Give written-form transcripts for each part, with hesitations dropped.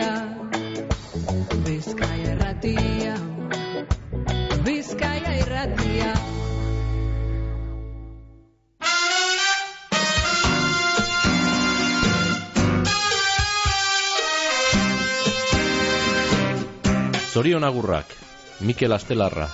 irratia, Bizkaia irratia, Bizkaia irratia. Zorion agurrak, Mikel Astelarra.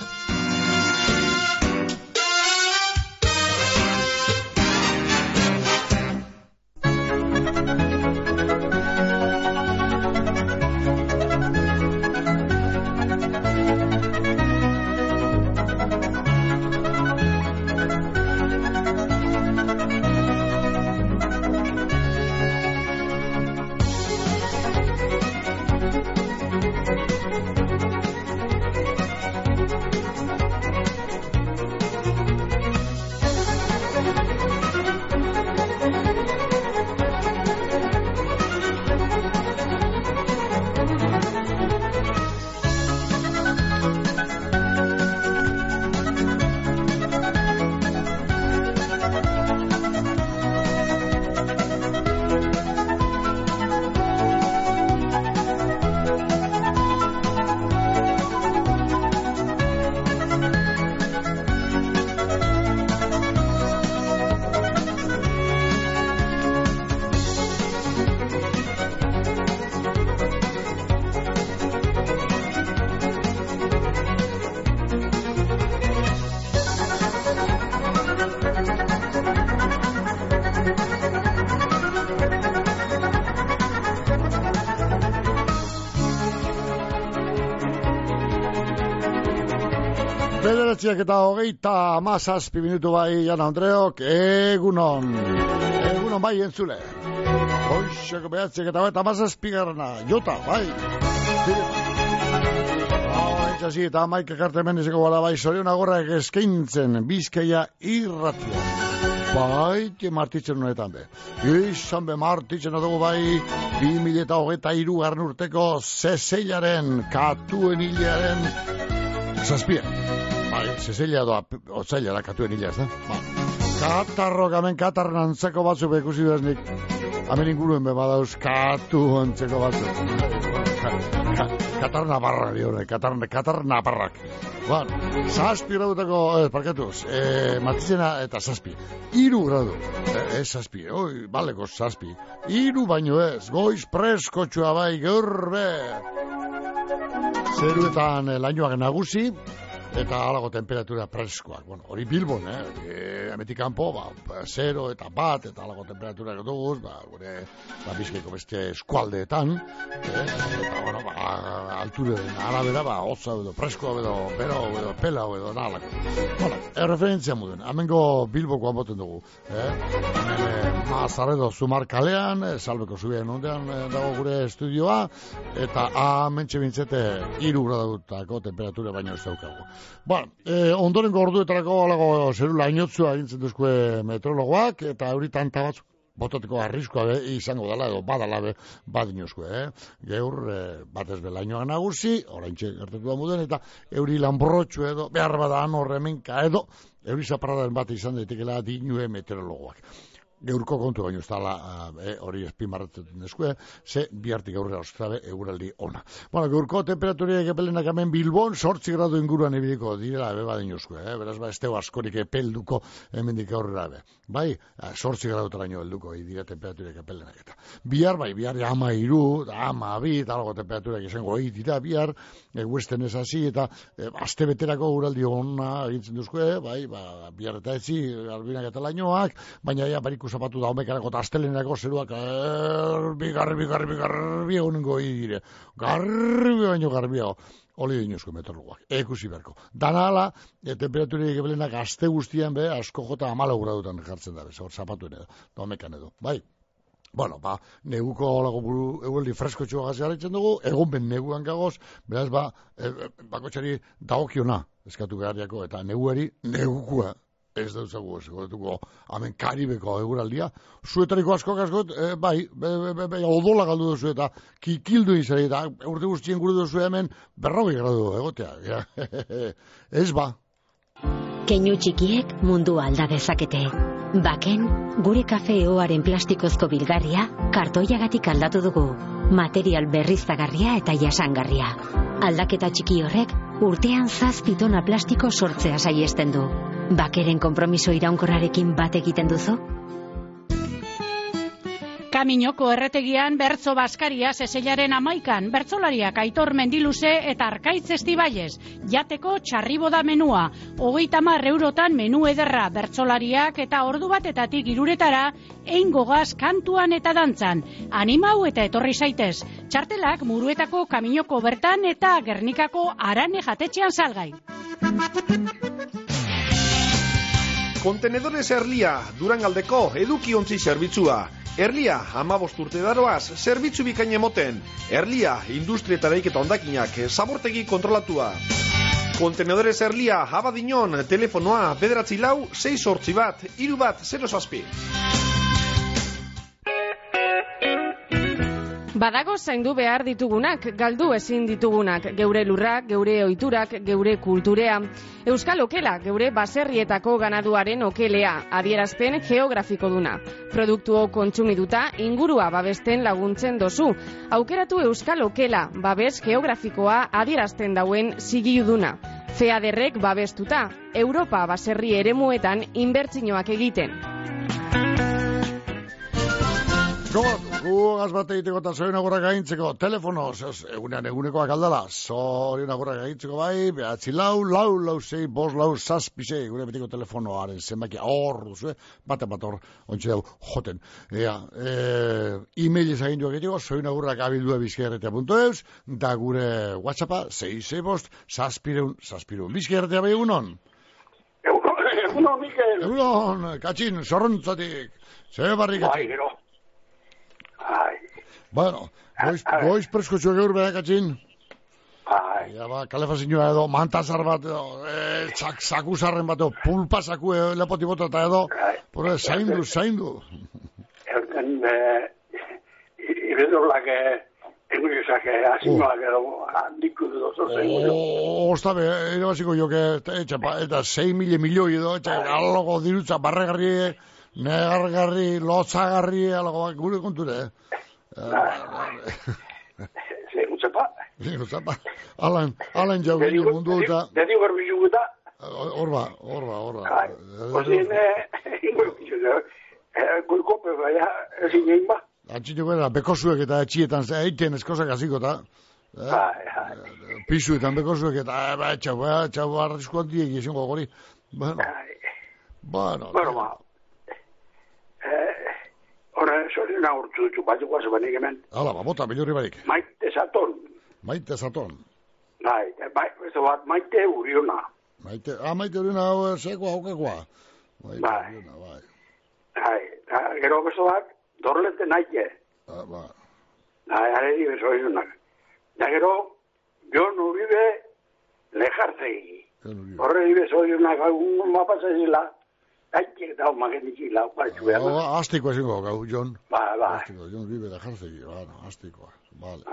Eta 37 minutu bai, Jan Andreok, egunon bai entzule. Hoxeko behatziak eta 37 garrana, jota, bai. Entxasi eta amaik ekarte menizeko bala bai, Zorion agurrak eskaintzen Bizkaia irratia. Bai, martitzen honetan be. Izan be martitzen adugu bai, 2023 garren urteko zezeilaren, katuen hilaren, zazpia. Zezelia doa, otzaila da katuen hilaz, da? Katarrok, hemen katarren antzeko batzuk bekusi behaznik. Hemen inguruen be badauz katu antzeko batzuk. Katar nabarra, diore, katar nabarrak. Zazpi gradutako, parkatuz, matizena eta zazpi. 3 gradu, zazpi, baleko zazpi. 3 baino ez, goiz preskotxua bai, gaur be. Zeruetan lainoak nagusi, eta alago temperatura preskoak. Bueno, hori Bilbon, hemetik kanpo, 0 eta 1 eta alago temperatura duguz, gure Bizkaiko beste eskualdeetan, eta, bueno, alturen arabera, oza edo, preskoa edo, pero edo, pela edo, nalako. Bueno, referentzia muden, hemengo Bilbokoan boten dugu, hemen Mazarredo Zumar kalean, Salbeko zubien ondean dago gure estudioa, eta mentxe bintzete 3 gradutako temperatura baino ez daukagu. Bueno, ondorengo orduetarako alago zerula inotzua egintzen duzkue meteorologoak, eta euritan tabatzuk botateko arriskoa izango dela, edo badala badinozkue, Geur batez belainoa nagusi, oraintxe gertatu da muden, eta euri lanbrotxu edo, behar badan horremenka edo, euri zaparradan bat izan daitekela dinue meteorologoak. Geurko kontu baino ez dala hori espimarratzen dezkue, ze bihartik aurrera ostrabe eguraldi ona. Bueno, geurko temperaturiak epelenak hemen Bilbon 8 gradu inguruan ibiliko direla badin oskue, beraz ez teo askorik epelduko hemendik aurrera be. Bai, 8 gradutaraino helduko dira temperaturiak epelenak eta. Bihar 13, 12, algo temperaturak izango dira bihar, eguesten ez hasi eta aste beterako eguraldi ona egintzen duzkue, bai, bihar eta etzi, albinak eta lainoak, baina ja bariku zapatu da homekarako eta astelenerako zeruak garbi egunengo dire. Garbi baino garbiago. Oli dinuzko meteorologoak. Ekusi berko. Dana ala, temperaturik ebelenak aste guztian asko jota 14 gradutan jartzen da, hor zapatuen edo, da homekan edo. Bai? Bueno, neguko lago buru eguldi fresko txuagaz garaitzen dugu, egon ben neguan gagoz, beraz bakotxari dagokiona eskatu beharriako, eta neguari negukua. Ez dauzagu eskotuko hemen Karibeko eguraldia. Zuetariko askok, bai, odola galdu duzu eta kikildu izan, eta urte guztien gure duzu hemen 40 gradu egotea. Ez ba. Keinu txikiek mundu alda dezakete. Baken, gure kafe eoaren plastikozko bilgarria kartoiagatik aldatu dugu. Material berriztagarria eta jasangarria. Aldaketa txiki horrek urtean 7 tona plastiko sortzea saihesten du. Bakeren konpromiso iraunkorrarekin bat egiten duzu? Kaminoko erretegian bertzo baskaria seselaren 11an, bertzolariak Aitor Mendiluze eta Arkaitz Estibaiez, jateko txarriboda menua, 30 eurotan menu ederra, bertzolariak eta ordu batetatik 3 eingogaz kantuan eta dantzan. Animau eta etorri zaitez, txartelak Muruetako Kaminoko bertan eta Gernikako Arane jatetxean salgai. Kontenedores Erlia, Durangaldeko edukiontzi zerbitzua. Erlia, 15 urte daroaz, zerbitzu bikain emoten. Erlia, industrietara iketa ondakinak, zabortegi kontrolatua. Kontenedores Erlia, Abadiñon, telefonoa, 944-681-310. Badago zaindu behar ditugunak, galdu ezin ditugunak, geure lurrak, geure ohiturak, geure kulturea. Euskal Okela, geure baserrietako ganaduaren okelea, adierazpen geografiko duna. Produktuo kontsumiduta, ingurua babesten laguntzen dozu. Aukeratu Euskal Okela, babes geografikoa adierazten dauen zigiluduna. FEADERrek babestuta, Europa baserri eremuetan inbertsioak egiten. Gugaz bat egiteko eta zorin agurrak gaintzeko telefono, egunekoak aldala, zorin agurrak gaintzeko bai, 9-4-4-6-5-6, gure betiko telefonoaren zenbaki hor duzu, bat hor, ontsi dugu, joten. E-mail ezagin duak egiteko, zorin agurrak abildua bizkerretea.eus, da gure WhatsAppa, 6-6-5-6-6-6, bizkerretea bai egunon? Egunon, Mikel. Egunon, katxin, zorrontzatik, zer barri katxin. Bai, gero. Bueno, goiz presko txuek eur behar katxin. Ja, kalefazioa edo, mantazar bat edo, sakusarren bat edo, pulpa saku lepoti bota eta edo, zaindu. Ibedolak, eguriosak, asinoak edo, handiku edo, zozen. Ostabe, irabaziko joke, eta 6 milioi edo, alago dirutza, barregarri, negargarri, lotzagarri, alago, gure konture, Zein zapa. Alan jau ginen mundu eta... Dedi garbizu guta. Horba. Ozien, ingo gizu, gulkope baina, ezin egin ba. Antxineko era, bekosuek eta etxietan, eiten eskozak aziko eta... Pisuetan bekosuek eta, txau arrizko handiek izango gori. Bueno, Hora, zorien agurtzu dutxu, bat dugu azabanik hemen. Hala, bota, bilurri barik. Maite Saton. Bai, ez bat, Maite Uriona. Maite Uriona, zekoa, aukakoa. Bai. Gero bezo bat, dorlete naike. Bai. Areri bezo izunak. Da gero, Jon Uribe lejartzegi. Horreri bezo izunak, un mapasazila. Aike eta magenik laupaitzu behar. Aztikoa ezingo, gau, Jon. Bai. Jon Uribe lejartzegi, aztikoa. Vale.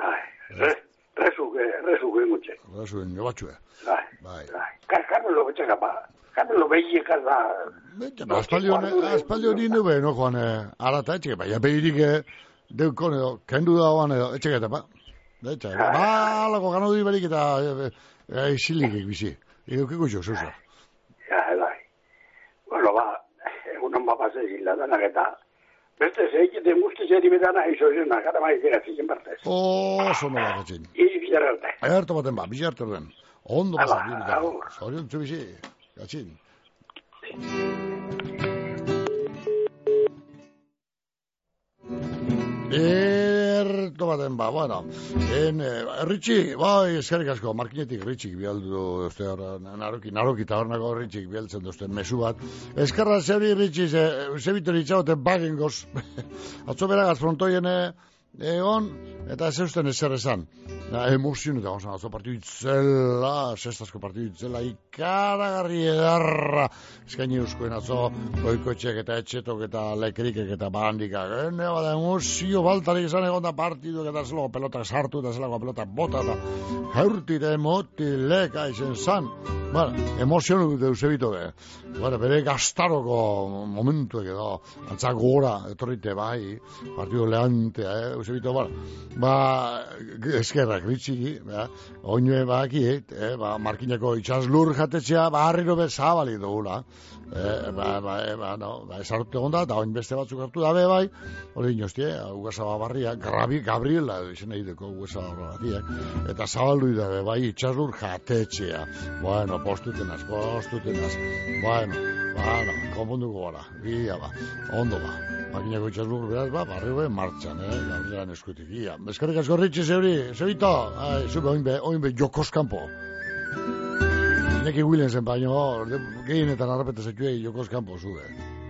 Rezuge mutxe. Rezuen, jobatxue. Bai. Carmelo betxaka pa. Carmelo behiekaz da. Aspaldi hori nube, no, Juan, arata etxeke, baina behirik deukon edo, kendu dagoan edo, etxeke eta pa. Balako gano dut barik eta isilikek bizi. Eukiko jo, zuza. Bai. Bueno, egunon bapase zila danak eta beste zeiketen guzti zeri betana izo zena, gara maizera ziken partez. Zono da, katxin. Bizarrarte. Erto baten ba, bizartu den. Ondo bazen, birika. Zorion txubizi, katxin. Erto baten ba, bueno. Ritxi, bai, eskerrik asko, markinetik Ritxik bialdu, naroki tabarnako Ritxik bialtzen duzten mesu bat. Eskerra zebi Ritxi, zebitori itxagoten bagengoz. Atzo beragaz frontoien egon, eta ez eusten ezer esan. Emozion eta gonsan, atzo partidu itzela, sextazko partidu itzela, ikaragarri edarra, eskaini euskoen atzo, Goikotxek eta Etxetok eta Lekrikek eta Barandikak, bada emozio baltarik esan egon da partidu, eta zelako pelotak sartu, eta zelako pelotak bota, eta jaurtire motileka izen zan. Emozion dut Eusebito be. Bere gastaroko momentuek edo, antzak gora, etorrite bai, partidu lehantea, Eusebito, eskerrak, bitxiki, oinue baki, markinako itxaslur jatetxea, harriro bezabalik dugula. Esartu egon da, oin beste batzuk hartu dabe bai, hori inostie, Ugazaba barria, Gabriela, izan egiteko Ugazaba barriak, eta zabaldu dabe bai, itxaslur jatetxea. Bueno, postutenaz, konponduko gara, bia ondo makinako itxaslur beraz, barrio martxan, Gabrielan eskutik, ia. Eskerrik asko ritxe zeuri, zebito, zube oinbe jokoskampo. Iñaki Williamsen baino, gehienetan harrapete zetuei jokoskampo zube.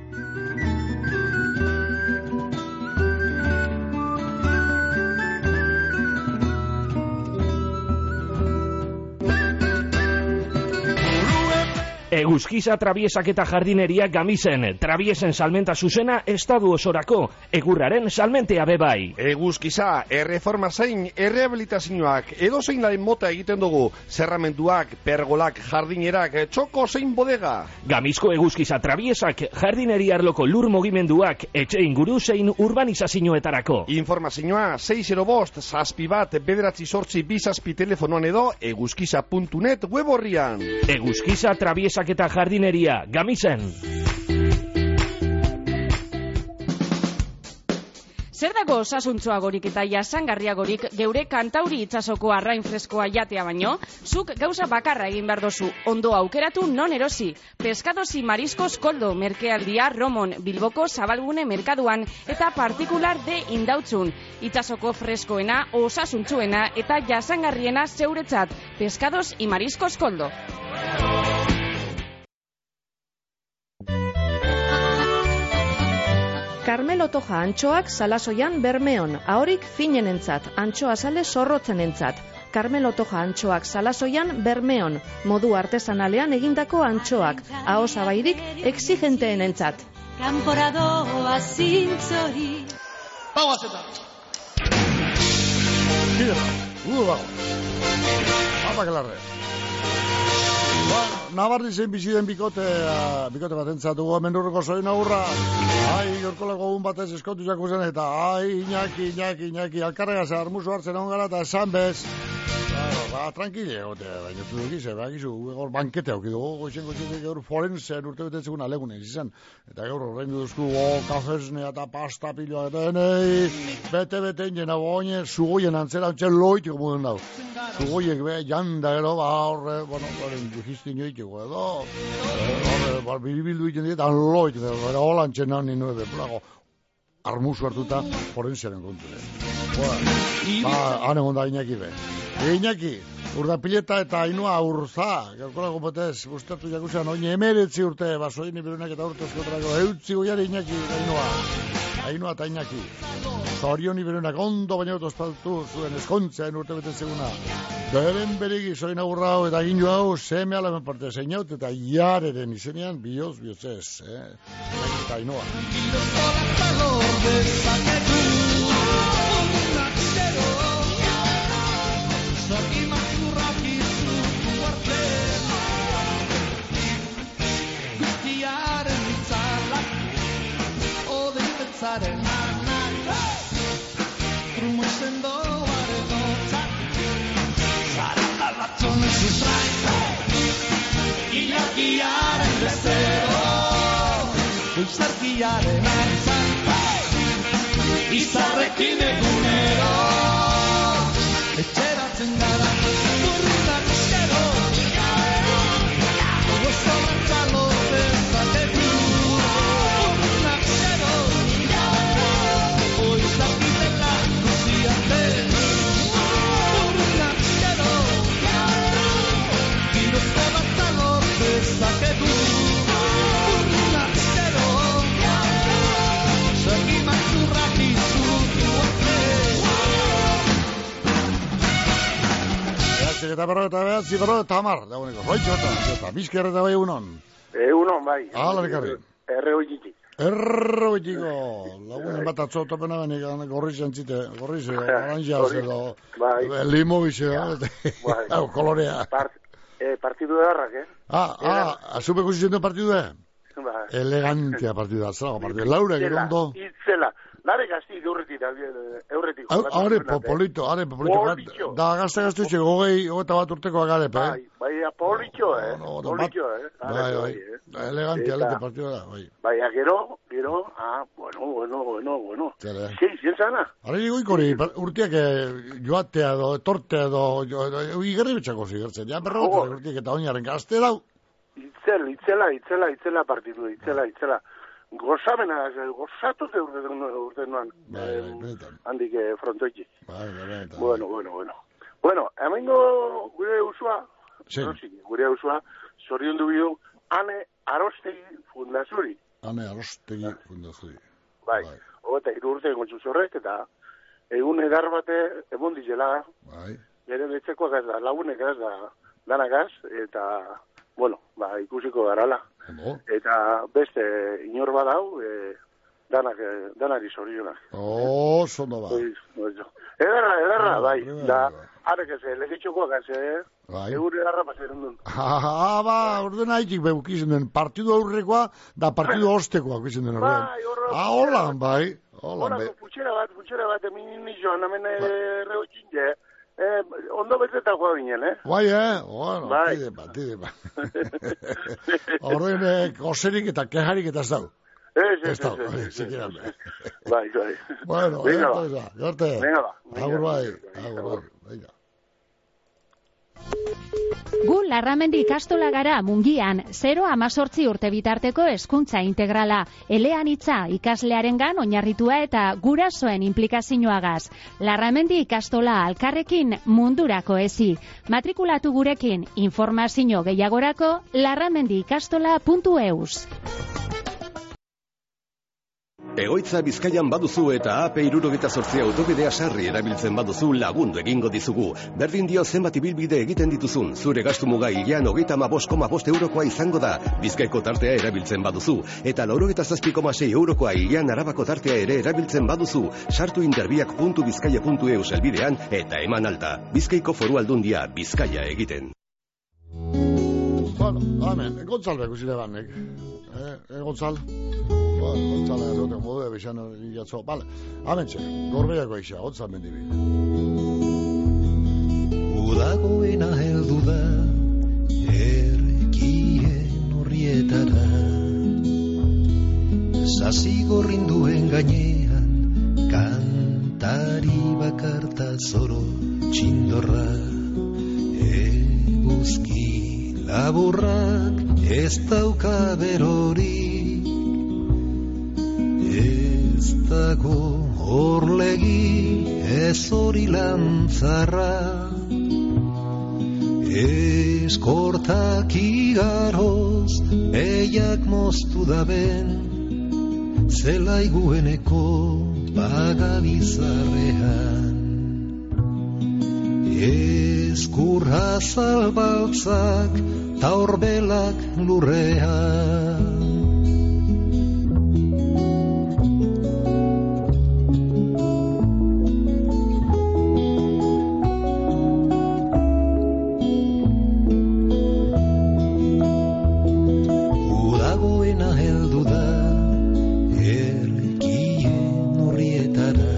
Eguzkiza trabiesak eta jardineria Gamisen, trabiesen salmenta zuzena estadu osorako, egurraren salmentea bebai. Eguzkiza, erreforma zein, errehabilitazioak, edozein laren mota egiten dugu, zerramenduak, pergolak, jardinerak, txoko zein bodega. Gamizko eguzkiza trabiesak, jardineria arloko lur mugimenduak, etxe inguru zein urbanizazioetarako. Informazioa, 605, zazpi bat, bederatzi sortzi, bizazpi telefonoan edo, eguzkiza.net web horrian. Eguzkiza trabiesak eta jardineria, Gamisen. Zer dago osasuntsuagorik eta jasangarriagorik geure kantauri itsasoko arrain freskoa jatea baino? Zuk gauza bakarra egin behar dozu, ondo aukeratu non erosi. Pescados y Mariscos Koldo, merkealdia Romon, Bilboko Zabalgune merkaduan eta partikular de Indautzun. Itsasoko freskoena, osasuntsuena eta jasangarriena zeuretzat. Pescados y Mariscos Koldo. Carmelo Toja antxoak Salasoian Bermeon, ahorik finenentzat, antxoa sale zorrotzenentzat. Carmelo Toja antxoak Salasoian Bermeon, modu artesanalean egindako antxoak, ahosabairik exigenteenentzat. Kanporadoa zintzori. Pauazeta! Apakelarre. Nabarri zen biziden bikote bat entzatugu, menurreko soin agurra. Gorkolako egun batez eskotu jakuzen eta Iñaki, alkarregaz armuzu hartzen egon gara eta esan bez. Tranquile egote, baina zudukize, gaur bankete hauki dugu, goizen gaur forenzen urte betetzegun alegunen izan. Eta gaur horrein duzku, kafesnea eta pasta piloa eta enei, bete ingena boine, zugoien antzera, ontsen loitiko muden dau. Zugoiek be, janda gero, horre, horren dujizti nioitiko edo, horre, biribildu iten dietan loitiko, gara holantxen nani nueve, plago, armuzu hartuta forenziaren kontu. Han egon da Iñaki be. Iñaki, Urdapileta eta Ainhoa Urza, gaurkolako batez, gustatu jakuzean, oin 19 urte, basoin iberunak eta urte eskotarako, eutzi goiare Iñaki, Ainhoa eta Iñaki. Zorion iberunak ondo baina ospaltu zuen eskontzean urte betetzeguna. Beren beregi zoin agurrau eta gindu hau, seme alamen parte zeinaut eta jareren izenean biozez, Iñaki eta Ainhoa. Iñakiaren bezero, eusarkiaren antzan, izarrekin egunero, etxeratzen gara, burrunak eskero, gozo mantzalo dezaketu, burrunak eskero, oizakitela guziate, burrunak eskero, girozko batzalo dezaketu, burrunak eskero, eta 59, dagoeneko. Roitxota, bizkerra eta bai egunon. Egunon, bai. Hala, nekarri. Erreoitik. Erroitiko, lagunen bat atzotopena benik, gorri zentzite, oranjaz edo, limo bize, kolorea. Partidu edarrak, Azupe ikusi zen partidu elegantea partidu da, zelago partidu, laure, gero ondo. Itzela, lare gazti eurretik. Are polito, da gazte etxe, hogeita bat urteko agare, Bai, politxo, Bai, elegantea, lete partidu da, bai. Bai, gero, bueno. Zien zana? Ara goikori, urtiak joatea edo, tortea edo, igerri betxako zigertzen, ja, berrogote urtiak eta oinaren gazte dau. Itzela partidu, itzela. Gozatute urte nuan, handik frontoiki. Bueno. Bueno, hemengo gure usua, zorion dubidu, Ane Arostegi Fundazuri. Bai, eta 3 urte gontzu zorrek, eta egun edar bate emon dizela, bere betxekoak ez da, lagunek ez da, danagaz, eta, bueno, ikusiko garala. Eta beste inor badau, danari zorionak. Zondo ba. Edarra, bai. Da, arek ez, legitxokoak ez, egur edarra paseren duen. Orden haitik beukizien den, partidu aurrekoa da partidu ostekoa kizien den. Holan, bai. Horako, putxera bat, eminin joan, hemen reotxin, ondo betetakoa binen, Bai, bueno, tide ba. Horren, koserik eta kejarik eta ez dau. Ez dau, zikiran. Bai. Bueno, garte. Agur bai. Gu Larramendi ikastola gara Mungian, 0-18 urte bitarteko hezkuntza integrala, eleanitza ikaslearengan oinarritua eta gurasoen implikazioagaz. Larramendi ikastola alkarrekin mundurako ezi. Matrikulatu gurekin, informazio gehiagorako larramendiikastola.eus. Egoitza Bizkaian baduzu eta AP68 autobidea sarri erabiltzen baduzu lagundu egingo dizugu. Berdin dio zenbat ibilbide egiten dituzun, zure gastu muga hilean 35,5 eurokoa izango da. Bizkaiko tartea erabiltzen baduzu, eta 97,6 eurokoa hilean Arabako tartea ere erabiltzen baduzu. Sartu interbiak.bizkaia.eus helbidean eta eman alta. Bizkaiko Foru Aldundia Bizkaia egiten. Bueno, amen, Gontzal bekusile banek. Gontzal? Gontzal egoten modu ebizan jatzo. Bale, amentxe, gorbeiako eixa, Gontzal mendibi. Udagoena heldu da, erkien horrietara. Zazigorrinduen gainean, kantari bakarta zoro txindorra. Eguzki laburrak ez dauka berorik, ez dago horlegi ez hori lantzarra, eskortak igaroz behiak moztu daben, zelaigueneko bagabizarrean. Eskurra zalbaltzak ta horbelak lurrean. Udagoena heldu da erkien horrietara.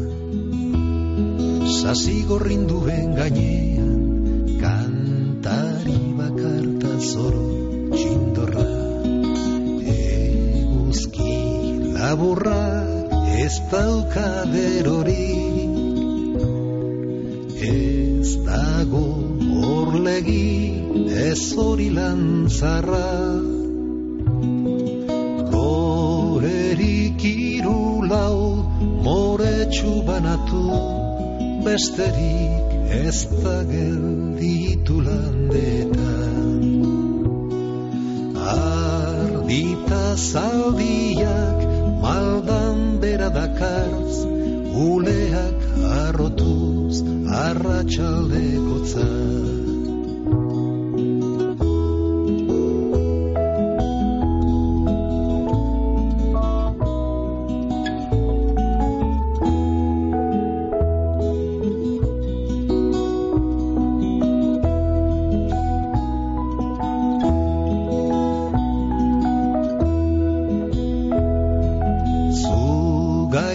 Zazigorrinduen gainean kantari bakarta zoro txindorra. Eguzki laburra ez dauka berorik, ez dago horlegi ez hori lantzarra. Gorerik 3-4 moretsu banatu, besterik ez da gelditu landetan. Ardita zaldiak maldan bera dakartz, uleak arrotuz arratsaldekotza.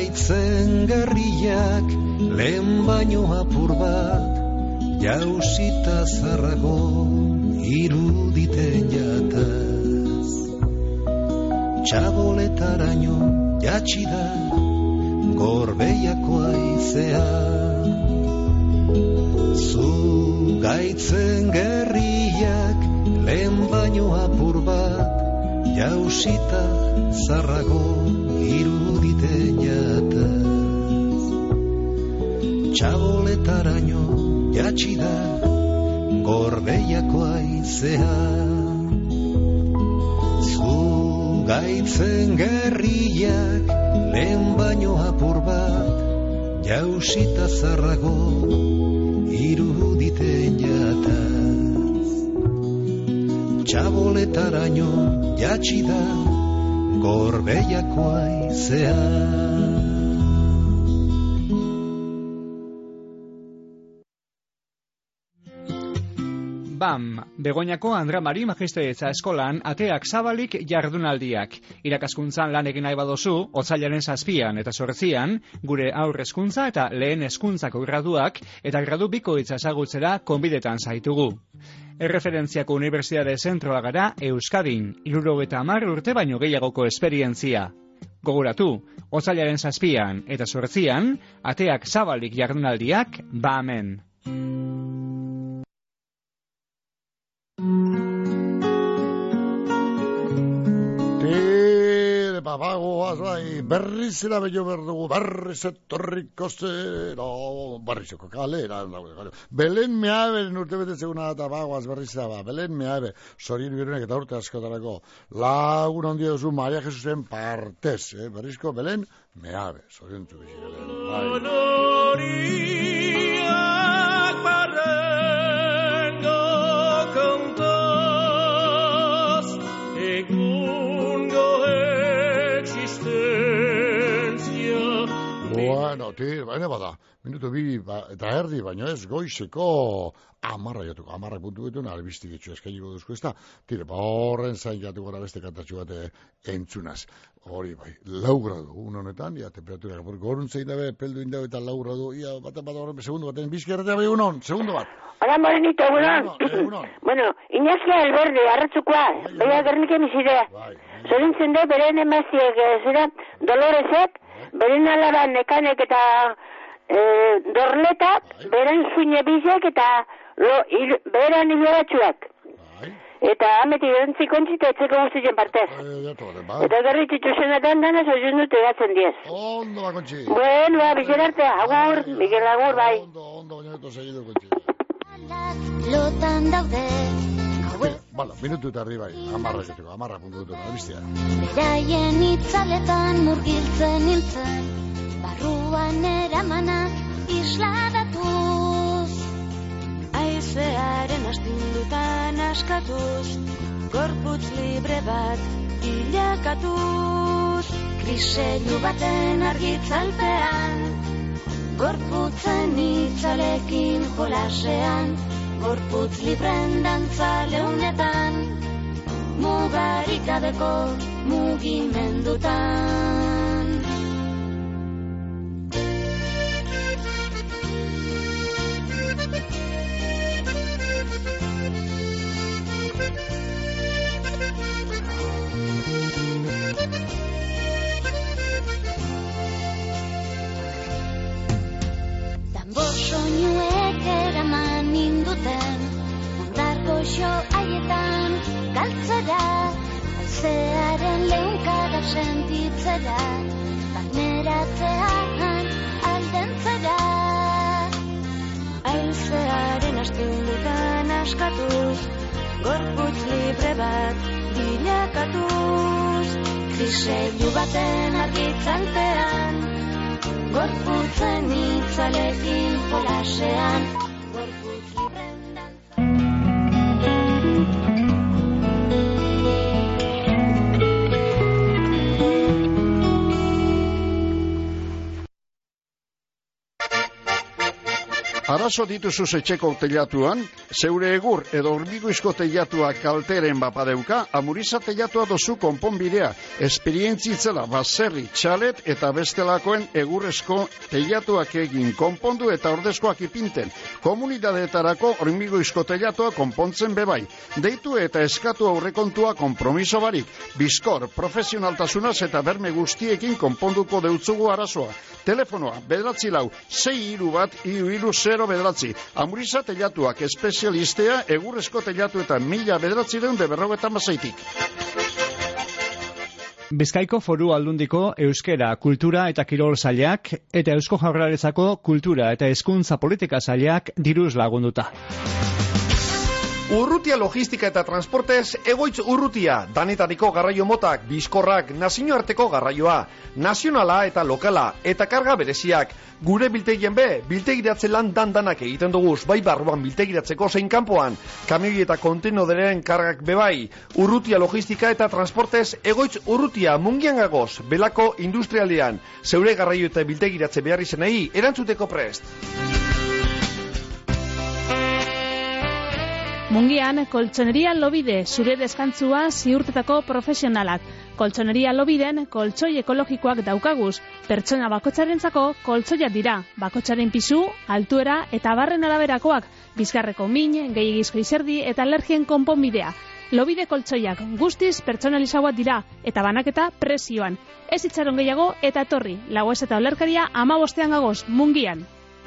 Gaitzen gerriak lehen baino apur bat, jausita zarrago iruditen jataz. Txaboletaraino jatsi da gorbeiako aizea. Zu gaitzen gerriak lehen baino apur bat, jausita zarrago iruditen jataz. Txaboletaraino jatsi da gorbeiako aizea. Zu gaitzen gerriak lehen baino apur bat, jausita zarrago iruditen jataz. Txaboletaraino jatsi da gorbeiako aizea. BAM, Begoñako Andra Mari Magisteritza Eskolan ateak zabalik jardunaldiak. Irakaskuntzan lan egin nahi badozu, otsailaren 7 eta 8 gure aurre hezkuntza eta lehen hezkuntzako graduak eta gradu bikoitza ezagutzera konbidetan zaitugu. Erreferentziako unibertsitate zentroa gara Euskadin, 70 urte baino gehiagoko esperientzia. Gogoratu, otsailaren 7 eta 8 ateak zabalik jardunaldiak BAMen. Bagoaz bai, berriz erabillo berdugu, berriz etorriko zera, berrizoko kalera. Belen mehaberen urte bete zeguna eta bagoaz berriz era, Belen mehabe, zorien birunek eta urte askotarako, lagun handia duzu Maria Jesusen partez, berrizko Belen mehabe, zorien tu bizi Belen. Honoriak barrengo kontaz, egungo Bueno, baina bada, minutu bi eta erdi, baino ez goizeko 10 jatuko, 10 puntu betuen, albistik etxu eskainiko duzko ez da, horren zain jatu gora beste kantatxu bate entzunaz. Hori bai, 4 gradu, honetan, temperatura goruntzein dabe, peldu indabe eta 4 gradu, bat horren, segundo baten, bizkerretea bai segundo bat. Hola, Morenito, egunon. Bueno, Iñazia Alberde, arratzukoa, beha Gernike mizidea. Zorintzen da, beren emaziek, zera, Doloresek, beren alaba Nekanek eta Dorleta, beren zuine bizek eta beren hiloratxuak. Eta ameti erantziko ontzita etzeko guztien partez. Eta gerrititzu zenatan dana zoizun dute gatzen diez. Ondo ba, kontxi. Bueno, Miguel Arte, agur, Miguel Agur, bai. Ondo, baina eto segidu, kontxi. Lotan daude. Bala, minutu eta arri bai, 10 puntu dut, albistia. Beraien itzaletan murgiltzen hiltzen, barruan eramanak isladatuz. Aizearen astindutan askatuz, gorputz libre bat bilakatuz. Kriseilu baten argitzalpean, gorputzen itzalekin jolasean, gorputz libren dantza leunetan, mugarik gabeko mugimendutan. Tambor soinuek eraman ninduten, ondargo xo haietan galtzera, alzearen leunkada sentitzera, barneratzean aldentzera. Alzearen astindutan askatuz, gorputz libre bat bilakatuz. Kriseilu baten argitzalpean, gorputzen itzalekin jolasean, gorputz libren Arazo dituzu etxeko telatuan, zeure egur edo hormigoizko teilatua kalteren bapadeuka, Amuriza teilatua dozu konponbidea. Esperientzitzela baserri, txalet eta bestelakoen egurrezko teilatuak egin konpondu eta ordezkoak ipinten. Komunidadeetarako hormigoizko teilatua konpontzen bebai. Deitu eta eskatu aurrekontua konpromiso barik. Bizkor, profesionaltasunaz eta berme guztiekin konponduko deutzugu arazoa. Telefonoa, 9-4-6-3-1-3-0. Amuriza teilatuak espezialistea egurrezko teilatu eta 1956-tik. Bizkaiko Foru Aldundiko Euskera, Kultura eta Kirol Sailak eta Eusko Jaurlaritzako Kultura eta Hezkuntza Politika Sailak diruz lagunduta. Urrutia logistika eta transportez, Egoitz Urrutia, danetariko garraio motak, bizkorrak, nazioarteko garraioa, nazionala eta lokala, eta karga bereziak. Gure biltegien biltegiratze lan danak egiten duguz, bai barruan biltegiratzeko zein kanpoan, kamioi eta kontenoderen kargak bebai. Urrutia logistika eta transportez, Egoitz Urrutia, Mungian gagoz, Belako industrialean, zeure garraio eta biltegiratze behar izenei, erantzuteko prest. Mungian, Koltsoneria Lobide, zure deskantzua ziurtetako profesionalak. Koltsoneria Lobiden, koltsoi ekologikoak daukaguz. Pertsona bakotxarentzako koltsoiak dira. Bakotxaren pisu, altuera eta barren araberakoak. Bizkarreko min, gehiagizko izerdi eta alergien konponbidea. Lobide koltsoiak guztiz pertsonalizauak dira eta banaketa prezioan. Ez itxaron gehiago eta etorri. Lagoez eta olerkaria 15 gagoz, Mungian.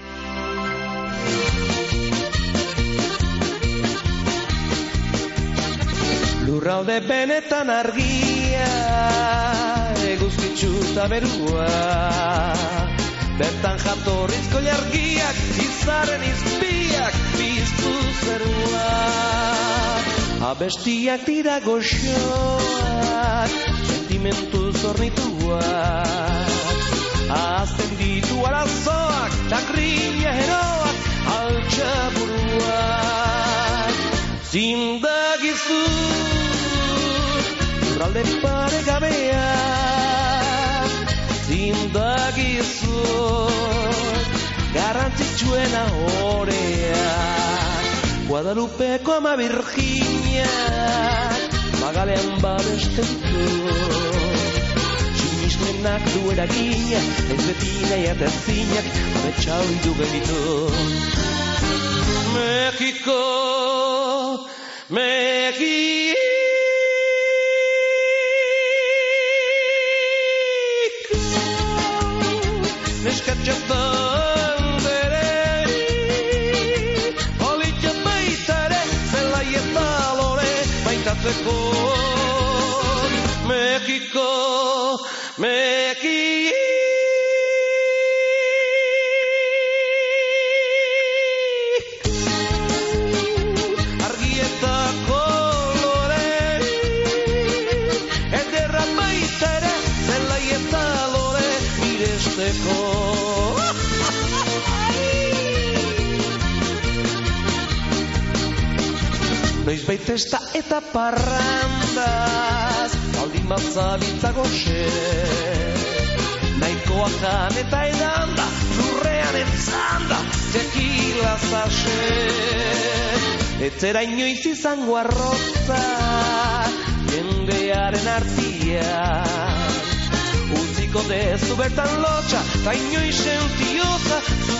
Lurralde benetan argia, eguzkitzu eta berua, bertan jatorrizko jargiak, izaren izpiak, biztu zerua. Abestiak dira goxoak, sentimentu zornituak, azten ditu arazoak, takrila heroak, altxaburuak. Zindagizu lurralde paregabea, zindagizu garrantzitsuena orea. Guadalupeko ama Virginia magalean babesten du, sinismenak du eragina, ez beti nahiat erzinak abetxau idu genitu. México, México, neskatxatan bere, politia baitare, zelai eta lore maitatzeko. México, México, noiz baitesta eta parrandaz, baldin batzabitza goxe, nahikoa jan eta edanda, lurrean entzanda, tekila zase. Etzera inoiz izango arrotza, jendearen artian, utziko dezu bertan lotxa, ta inoiz sentiotza, zu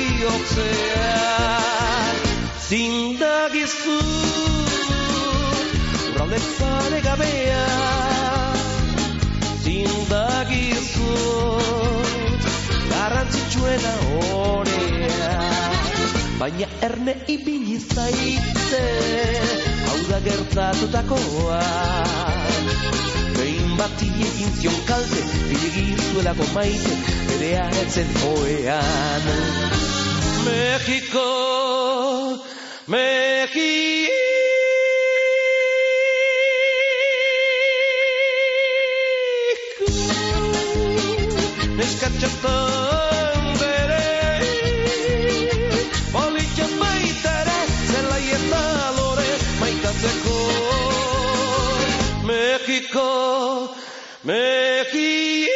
bihotzean. Zindagizu lurralde paregabea, zindagizu garrantzitsuena orea. Baina erne ibili zaite, hau da gertatutakoa. Behin bati egin zion kalte, egin zuelako maite, berea etzen oean. México, México, neskatxatan bere, politia baitare, zelai eta lore maitatzeko. México, México,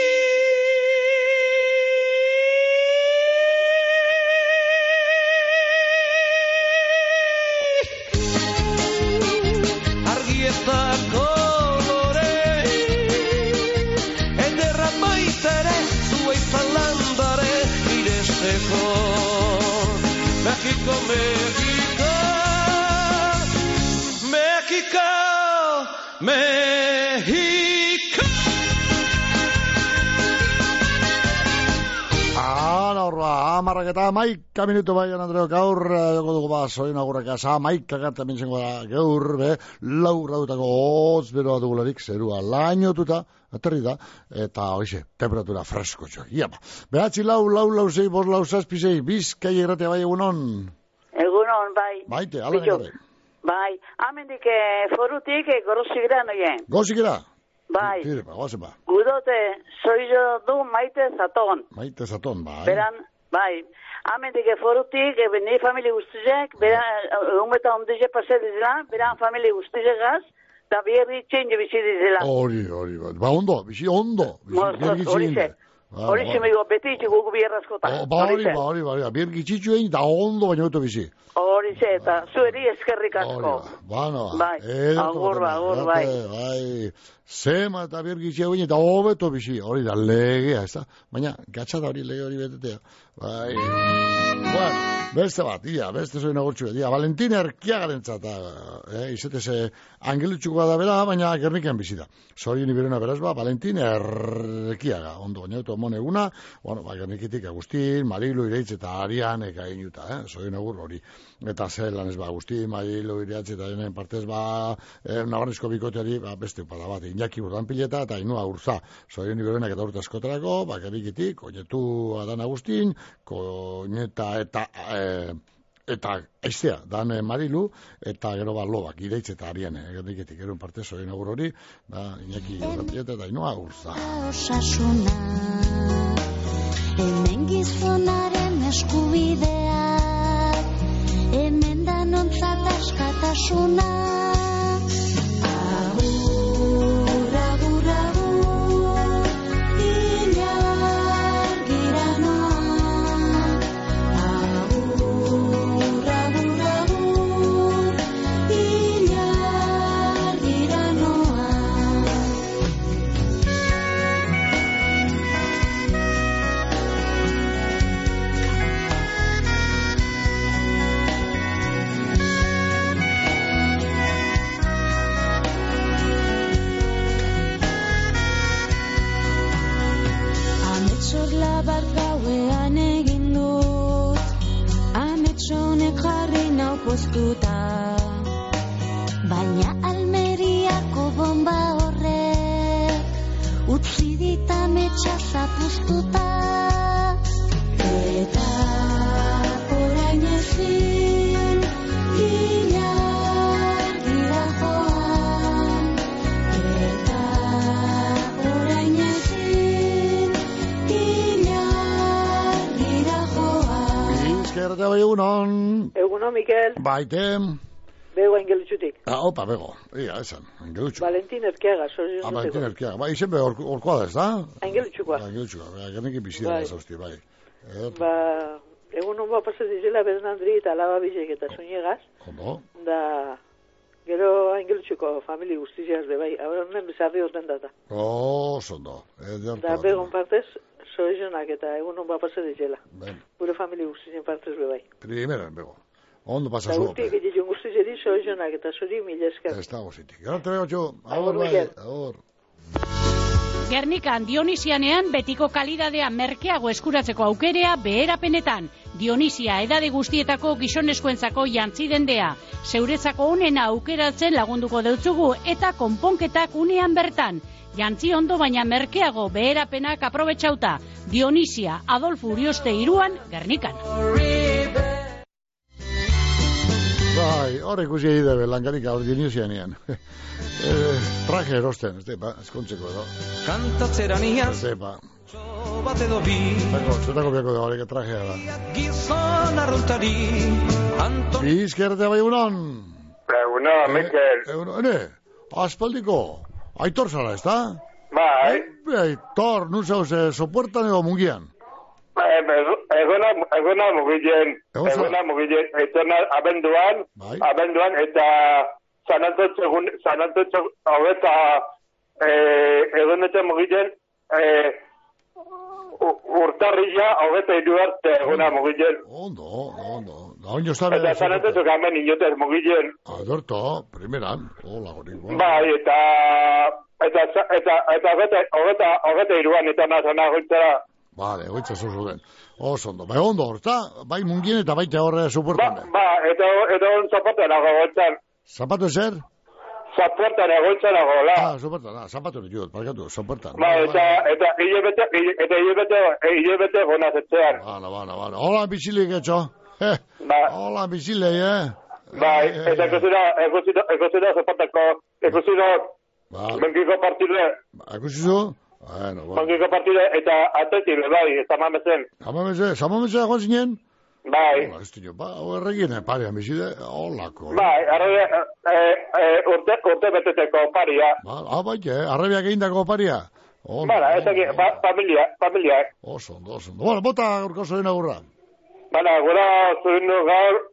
México, México, México, México, México. Amarrak eta 11 minutu baian Andreo gaur joko dugu soin agurrak asa 11 hemen zengo da gaur lau gradutako hotz beroa dugularik zerua lainotuta aterri da eta hoize temperatura freskotxo iaba behatzi lau 6 5 lau 7 6 Bizkai irratia bai egunon bai baite ala negare bai amendik forutik Gorosigira noien Gorosigira bai tire ba goze ba gudote soizo du Maite Zaton bai bai, amendik forutik, beni familia guztizek, umeta ondize pase dizela, beran familia guztizegaz, da bierri txenje bizi dizela. Hori, ba ondo, bizi ondo. Hori zemigo, beti itxik bierrazkota. Hori, bierri txitxuen, da ondo baino beto bizi. Hori ze, eta zueri eskerrik asko. Bai, agur bai. Bai, zema eta bierri txitxuen, eta hobeto bizi, hori da legea, ez da? Baina, gatsa da hori lege hori betetea. Bai, beste bat, beste zoin agurtxue, Valentin Erkiagarentzat, izetese angelutxukoa da bera, baina Gerniken bizi da. Zorion iberuna beraz ba, Valentin Erkiaga, ondo, baina eto amon eguna, Gernikitik Agustin, Marilu, Ireitz eta Arian eka inuta, zorion agur hori. Eta zelan ez ba, Agustin, Marilu, Ireitz eta enen partez ba, nabarrizko bikoteari, beste upada bat, Iñaki Urdanpileta eta Ainua Urza. Zorion iberunak eta urte askotarako, Gernikitik, Koinetu Adan Agustin, Koineta eta aiztea, dan Marilu, eta gero ba Lobak, Ireitz eta Arian, Gerniketik, gero parte zoin agur hori, Iñaki Urdanpileta eta Ainua Urza. Osasuna, hemen gizonaren eskubidea, hemen danontzat askatasuna. Agur, agur, agur, ilargira noa. Agur, agur, agur, ilargira noa. Ametxorla bat gauean egin dut, ametxonek jarri nau poztuta, baina Almeriako bomba horrek utzi dit ametxa zapuztuta. Eta orain ezin ilargira joan, eta orain ezin ilargira joan. Bizkerra bai egunon. Egunon, Mikel. Baite. Bego engelutxutik. Opa, bego. Esan, engelutxu. Valentin Erkiaga, Valentin Erkiaga. Ba, izen be orkoa da, ez da? Engelutxukoa. Engelutxukoa, gernekin bizida da zauzti, bai. Ba, egunon ba pasatzizela Beden Andri eta Laba Bizek eta Soñegaz. Ondo. Da, gero engelutxuko familia guztiziaz bebai, honen bizarri horten data. Zondo. Da, begon partez, soizonak eta egunon ba pasatzizela. Gure familia guztizien partez bebai. Primeran, bego. Ondo pasa zote. Da, urtik egitun guztizeri soizonak eta zuri mila esker. Ez da gozitik. Gara te bego txu. Agur, bai. Agur. Gernikan Dionisianean betiko kalidadea merkeago eskuratzeko aukerea beherapenetan. Dionisia edade guztietako gizonezkoentzako jantzi dendea. Zeuretzako onena aukeratzen lagunduko deutzugu eta konponketak unean bertan. Jantzi ondo baina merkeago beherapenak aprobetxauta. Dionisia Adolfo Urioste 3an Gernikan. Bai, hor ikusi egite langarik hor Dionisianean. Traje erosten, ez ba, eskontzeko edo. Kantatzeranian, bat edo bi. Zutako biako da horrek trajea da. Gizon arruntari, Bizkerte bai egunon. Egunon, Mikel. Egunon, aspaldiko. Aitor zara, ez da? Bai. Aitor, nun zauz, sopuertan edo mungian? Egona mugilen, etona abenduan, eta zanantotxe hogeta egonetan mugilen, urtarria, 23 arte eguna mugilen. Ondo. Da oino zabe. Eta zanatezu gamen inotez mugilen. Adorto, primeran. Hola, gorik. Bai, eta iruan eta nazana goitzara. Vale, goitza zuzuden. Ondo. Bai, ondo, horta, bai mungien eta baita horre suportan. Eta on zapato nago goitzan. Zapatu zer? Zaportan egoitzan nagoela. Zaportan, zapatu ditut, parkatu, zaportan. Eta hilebete gonaz etxean. Bala. Hola, bizilik etxo. Hola, bizilik, Bai, eta ekusino zaportako, ekusino mengiko partide. Ekusizu? Bueno. Mengiko partide eta atetile, bai, eta mamezen. Zamamezea egon zinen? Bai. Hola, ez dino, horrekin parean bizide, holako. Bai, urte beteteko paria. Bai, arrebiak egindako paria. Bala, ez aquí, familia. Ondo. Bueno, bota urko zorin agurra. Bala, gura zorin gaur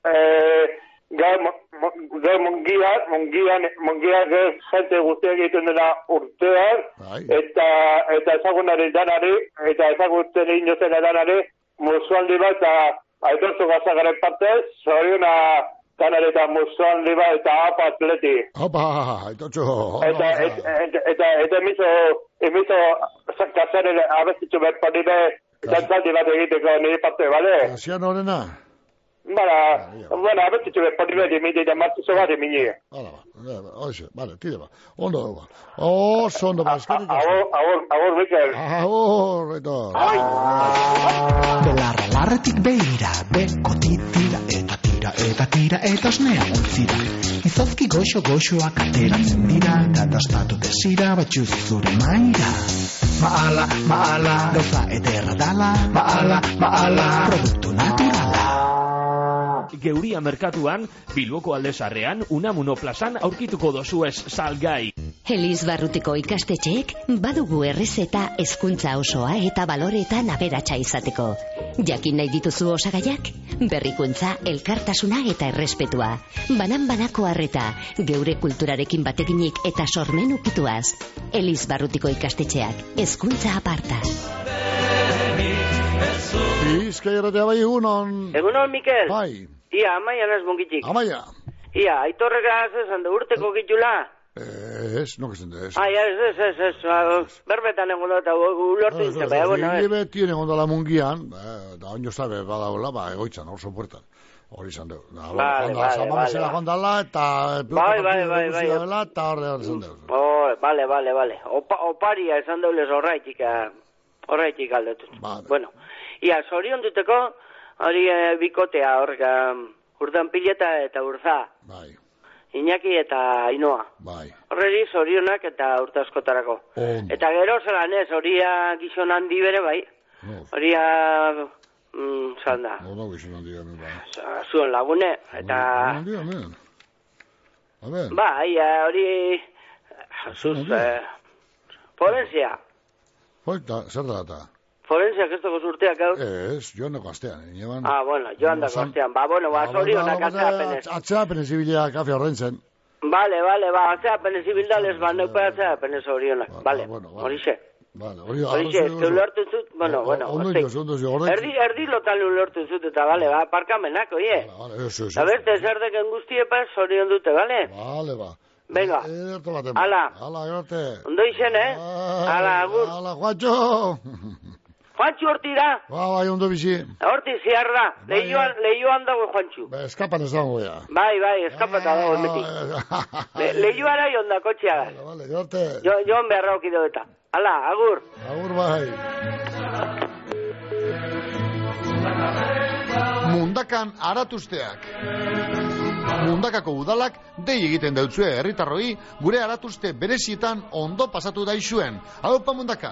mungia gente guztiak egiten dela urtean, eta ezagunari danari, eta ezagutzen inozen danari, musualdi bat, eta aitortu gazagaren partez, zoriona danari eta musualdi bat, eta apa atleti. Aitortu. Eta emizo kasaren abestitzu behar panime, dantzaldi bat egiteko nire parte, bale? Zian horrena? Bueno, abestitzu behar panime, dimite eta martizo bat dimini. Vale, tire ba. Ondo, ondo, eskerrik asko. Agur, Mikel. Agur, Aitor. Belarretik beira, bekoti tira eta osnea utzira. Izozki goxoak ateratzen dira, eta daspatu desira batxuz zure maira. Maala, gauza ederra dala, maala, produktu naturala. Geuria merkatuan, Bilboko aldezarrean, Unamuno plazan aurkituko dozuez salgai. Eliz Barrutiko ikastetxeek badugu errezeta hezkuntza osoa eta baloreetan aberatsa izateko. Jakin nahi dituzu osagaiak? Berrikuntza, elkartasuna eta errespetua. Banan-banako harreta, geure kulturarekin bateginik eta sormen ukituaz. Eliz Barrutiko ikastetxeak, hezkuntza aparta. Bizkaia bai egunon. Egunon, Mikel. Bai. Ia, amaian ez mongitik. Amaia. Ia, aitorrek azizan da urteko gitula. Ez, no que zen ez. Ez. Berbetan egon da, ulortu dintzen, bai, bueno. Betien egon da mungian, da oino zabe badaula, egoitzan, orso puertan. Hori izan deu. Zamamezela jondala, eta... Bai. Eta horre izan deu. Bale. Oparia esan deulez horreitik aldetut. Bueno, ia, zorion duteko, hori bikotea, urdan pileta eta urza. Bai. Iñaki eta Ainoa. Bai. Horreri zorionak eta urte askotarako. Eta gero zelan ez, horia gizon handi bere bai. Horia, zanda. Gizon handi bere bai. Zuen lagune, eta... Bai, hori... Forenzia. Zer da eta? Forenzia, ez dago zurteak gaur? Ez, joan dago astean. Bueno, joan dago astean. Zorionak atzeapenez. Atzeapenez ibilia kafe horrentzen. Bale, atzeapenez ibildales, neupe atzeapenez zorionak. Bale, horixe. Horixe, ulertu zut, erdi lotan ulertu zut, eta bale, parkamenak, oie. Eta beste, zer deken guztiepa, zorion dute, bale? Bale. Venga, ala, ondo izen, ala, agur. Ala, Juancho. Juancho hortira? Bai, ondo bizi. Horti ziar da, lehioan dago Juancho. Eskapan ez dago, ya. Bai, eskapata dago, emetik. Lehioara joan da, kotxea. Vale, jorte. Joan beharra okido eta. Ala, agur. Agur, bai. Mundakan aratuzteak. Mundakako udalak dei egiten dautzue herritarroi gure aratuzte berezietan ondo pasatu daizuen. Aupa Mundaka!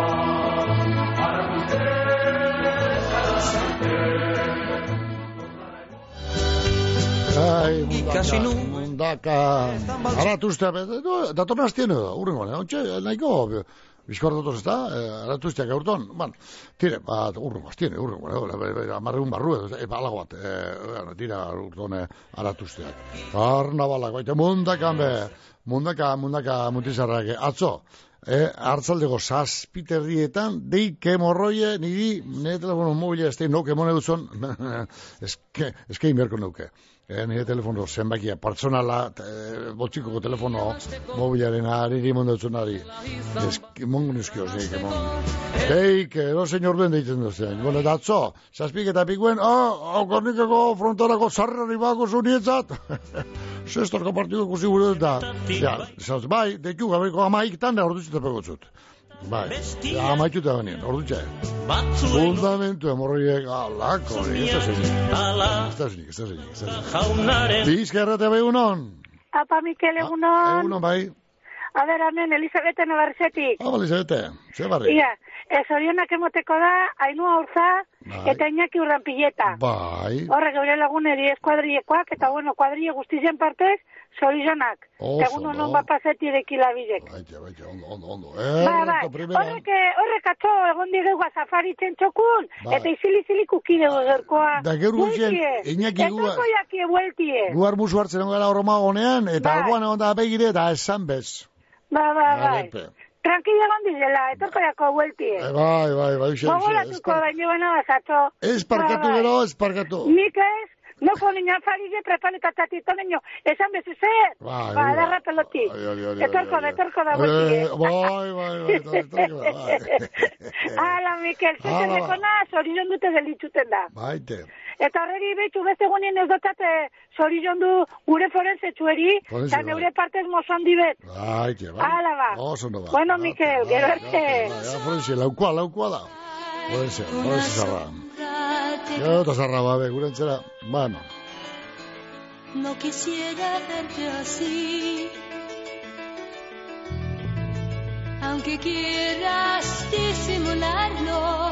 Mundaka! Aratuztea, datorren hastien edo, urrengoan, nahiko... Bizkor datoz ez da, aratuzteak eurton, tire, urrengo, amarregun barru edo, alago bat, tira urtone aratuzteak. Karnabalak, baita mundakan be, mundaka mutizarrak, atzo, hartzaldeko 7:00 deik hemorroie niri, nire telefono mobila ez noke emone duzun, eskein berko nuke. Nire telefono zenbakia, personala, botxikoko telefono mobilaren ariri mondotzunari. Mongo nizkio, zeik emon. Deik, erosein orduen deitzen duzen. Bueno, eta atzo, 7:00 kornikako frontorako sarrari bako zunietzat. Sestorko partidu ikusi gure eta, bai, deitu gabeko amaiktan da ordutzita pegotzut. Bai, amaituta benien, ordutxa. Fundamentu emorroiek, alako, ez da zenik. Bizkerrate bai egunon. Apa, Mikel, egunon. Egunon, bai. A ber, hemen, Elizabete Navarsetik. Elizabete, ze barri? Ia, zorionak emoteko da, Ainhoa Urza, eta Iñaki Urdanpileta. Bai. Horre, geure laguneri eskuadriekoak, eta bueno, kuadrie guztien partez, zorizonak. Egun honon bapazeti dekila bizek. Baita, ondo. Horrek atzo, egon digeuga safaritzen txokun, eta izili kukideu gerkoa. Da, geur guzien, Iñaki guar. Etorko jakie bueltie. Guar musu hartzen ongela horromagonean, eta alboan egon da begire, eta esan bez. Bai. Tranquila gondizela, etorko jako bueltie. Bai. Gogolatuko baino bena basatxo. Esparkatu gero, esparkatu. Nik ez, noko niña farige prepaletatzatito niño, esan bezu zer. Bai, darra peloti. Etorko da bueltie. Bai. Ala, Mikel, zezenekona, zorizon dute delitzuten da. Baite. Eta horreri behitu beste guanien ez dotate zorizon du gure forenzetxueri, eta neure partez mozon dibet. Baite. Ala ba. Bueno, Mikel, gero erte. Forense, laukua da. Forense zarra. Gero eta zarra babe, gure entzera. Bueno. No quisiera verte así, aunque quieras disimularlo.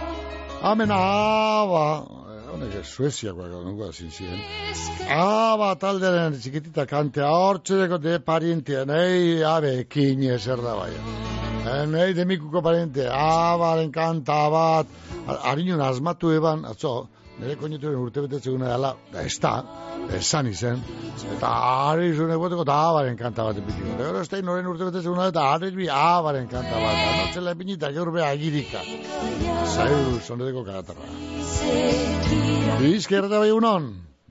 Aba. Honek Sueziakoak nuko da zintzien. Aba taldearen txikitita kantea hortxedeko de parientia, nahi abekin ezer da baina. Nahi demikuko parientia, abaren kanta bat, hariñun asmatu eban, atzo, nire koineturen urte betetzeguna dela, ez da, esan izen, eta harri zuen egoteko eta abaren kanta bat epikiko. Eta gero ez da noren urte betetzeguna eta harri bi abaren kanta bat, anotzela epinita gaur beha agirika. Zaiu, sonredeko karatarra. Bizkerrata bai egunon?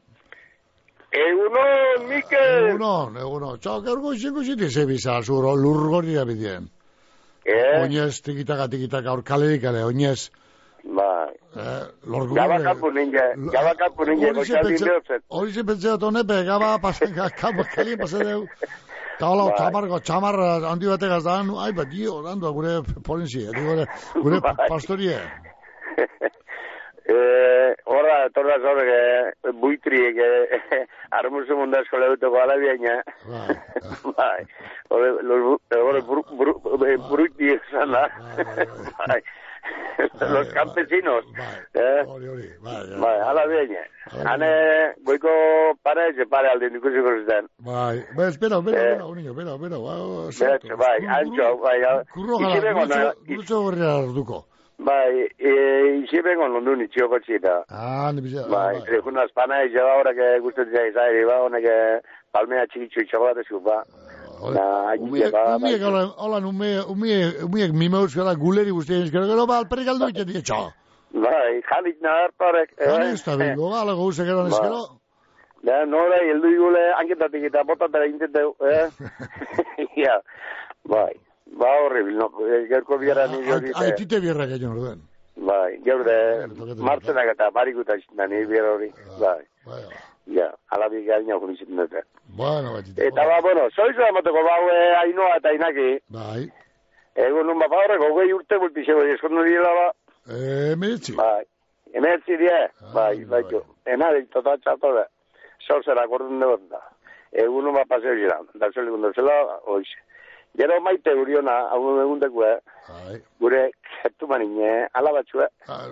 Egunon, Mikel! Egunon. Txau, gaur goiziko ziti zebizar, zuro lurgori da bidien. Oinez, tikitaka, hor kale, oinez. Bai. Gabakapu ninge, goxaldin behotzen. Hori zenpentzea tonepe, gaba kalien pasadeu. Eta hola, txamar handi bategaz da, bat, dandu gure polenzi, gure pastorie. Horra, torra zorrek, buitriek, armuzu mundazko leuteko alabiaina. Bai. Horre, buruitiek zan da. Bai. Los campesinos. Bai, alabiaina. Hane, goiko pare aldin ikusiko zuten. Bai, espera, uniño, espera. Bai, antxo, bai. Gurutxo gorria arduko. Bai, izi bengon londun itxioko txita. Nipizia. Bai, trejuna espana izan ahora que gustatzen zairi, ba, honek palmea txikitxu itxabat ezku, ba. Umiek mimeuzkara guleri guztien izkero, gero ba, alperik aldo iten dietxo. Bai, jalik naharparek. Ez da bingo, ba, lago guztek eran ezkero. Da, nora, heldu igule, anketatik eta botatara intenteu, Ja, bai. Ba, horribil, no, gerko biara nire hori. Aitite biarra gaino orduen. Bai, geurde, martzenak eta barikuta izan da nire biara hori. Bai. Ja, alabi gaina junizitzen dute. Bueno, baitite. Eta ba, bueno, soizu amoteko bau Ainhoa eta Inaki. Bai. Egun nun bapa horrek, hogei urte bultizego, eskondu direla ba. Emeretzi. Bai, emeretzi die. Bai, baitu. Enadik, tota txato da. Zauzera, gordun degot da. Egun nun bapa zeu ziren. Da zeli gundozela, oiz. Gero maite guriona, hau egundeko, gure jetu manine, alabatxue.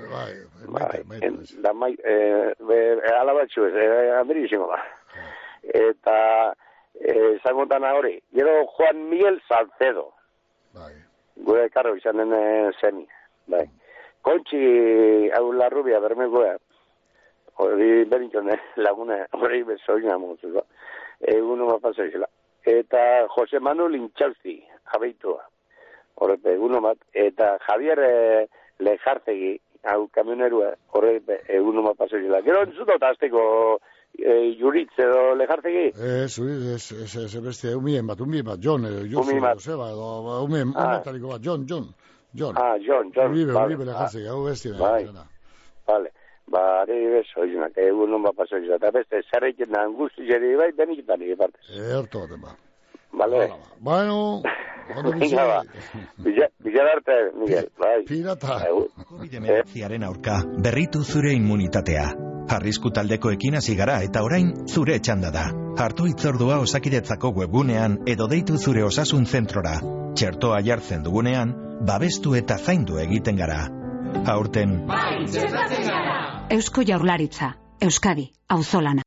Da alabatxue, handiri izango da. Eta, zangotana hori. Gero Juan Miguel Salcedo. Gure karro izan den zeni. Kontxi, hau la rubia, bermekoa. Hori berintzone, lagune, hori bezoina mozu. Egun uma pasau izela. Eta Jose Manuel Intxauzi, abeitua. horrepe, eguno bat, eta Javier Lejartegi, hau kamionerua, horrepe, eguno bat pasatzela. Gero entzuta eta azteko Juritz edo Lejartegi? Ez beste, umien bat, John, Joseba, edo umien taliko bat, John. John. Uribe Lejartegi, hau beste. Vale. Are bez, oizunak, egun non bat pasatzea. Eta beste, zerreiken da angustizeri bai, beniketan partez. Erto baten ba. Vale. Bueno, ondo Bizar arte, Miguel, bai. Pirata. COVID-19 aurka, berritu zure immunitatea. Arrisku taldekoekin hasi gara eta orain zure txanda da. Hartu hitzordua Osakidetzako webgunean edo deitu zure osasun zentrora. Txertoa jartzen dugunean, babestu eta zaindu egiten gara. Aurten bai, txertatzen gara. Eusko Jaurlaritza, Euskadi, auzolana.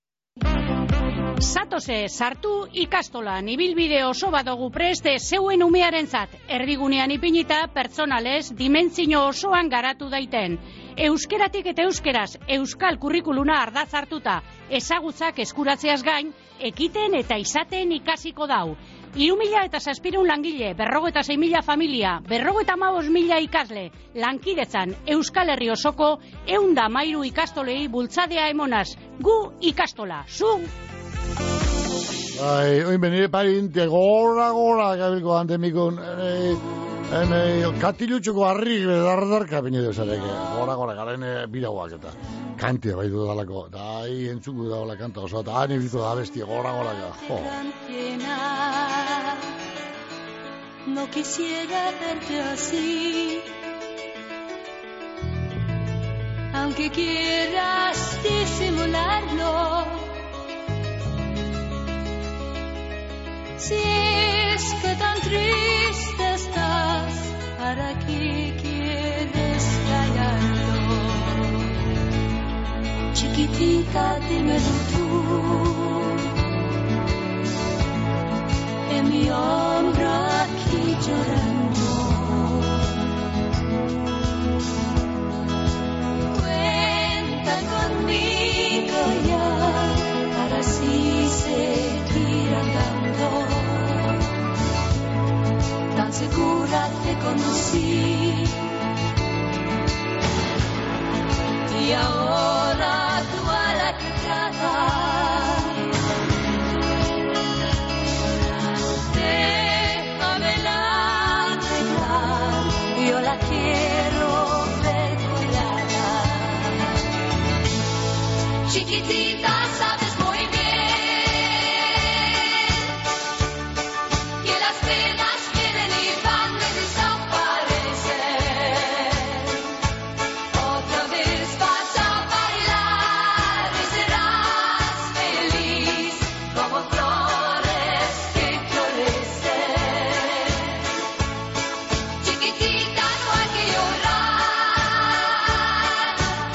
Zatose, sartu ikastolan, ibilbide oso badogu preste zeuen umearentzat, erdigunean ipinita pertsonalez, dimentsio osoan garatu daiten. Euskeratik eta euskeraz, euskal kurrikuluna ardaz hartuta, ezagutzak eskuratzeaz gain, ekiten eta izaten ikasiko dau. 3.700 langile, 56.000 familia, 55.000 ikasle, lankidetzan Euskal Herri osoko 113 ikastolei bultzadea emonaz. Gu ikastola, zu! Oin benire parinte, gora, gabilko antemikun, katilutxuko harrik bedardarka benide zareke, gora, garen biragoak eta kantia bai dudalako, da entzuko dagoela kanta oso, eta hain ibizu da bestia, gora, jo. No quisiera verte así, aunque quieras disimularlo. Si es que tan triste estás, ¿para qué quieres callarlo? Chiquitita, dímelo tú, en mi hombro aquí llorando. Cuenta conmigo ya, para así seguir andando. Tan segura te conocí y ahora tú a la que tratas. Déjamela bailar, yo la quiero ver colada. Chiquitita, sabes muy bien que las penas vienen y van de desaparecer. Otra vez vas a bailar y serás feliz como flores que florecen. Chiquitita, no hay que llorar,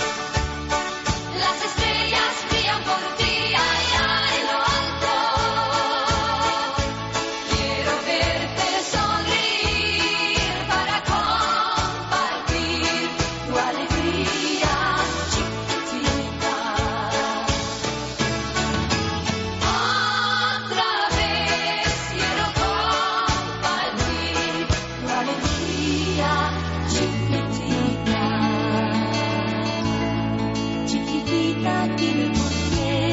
las estrellas brillan por ti allá en lo alto. Quiero verte sonreír para compartir tu alegría, chiquitita. Otra vez quiero compartir tu alegría, chiquitita. Chiquitita, dime por qué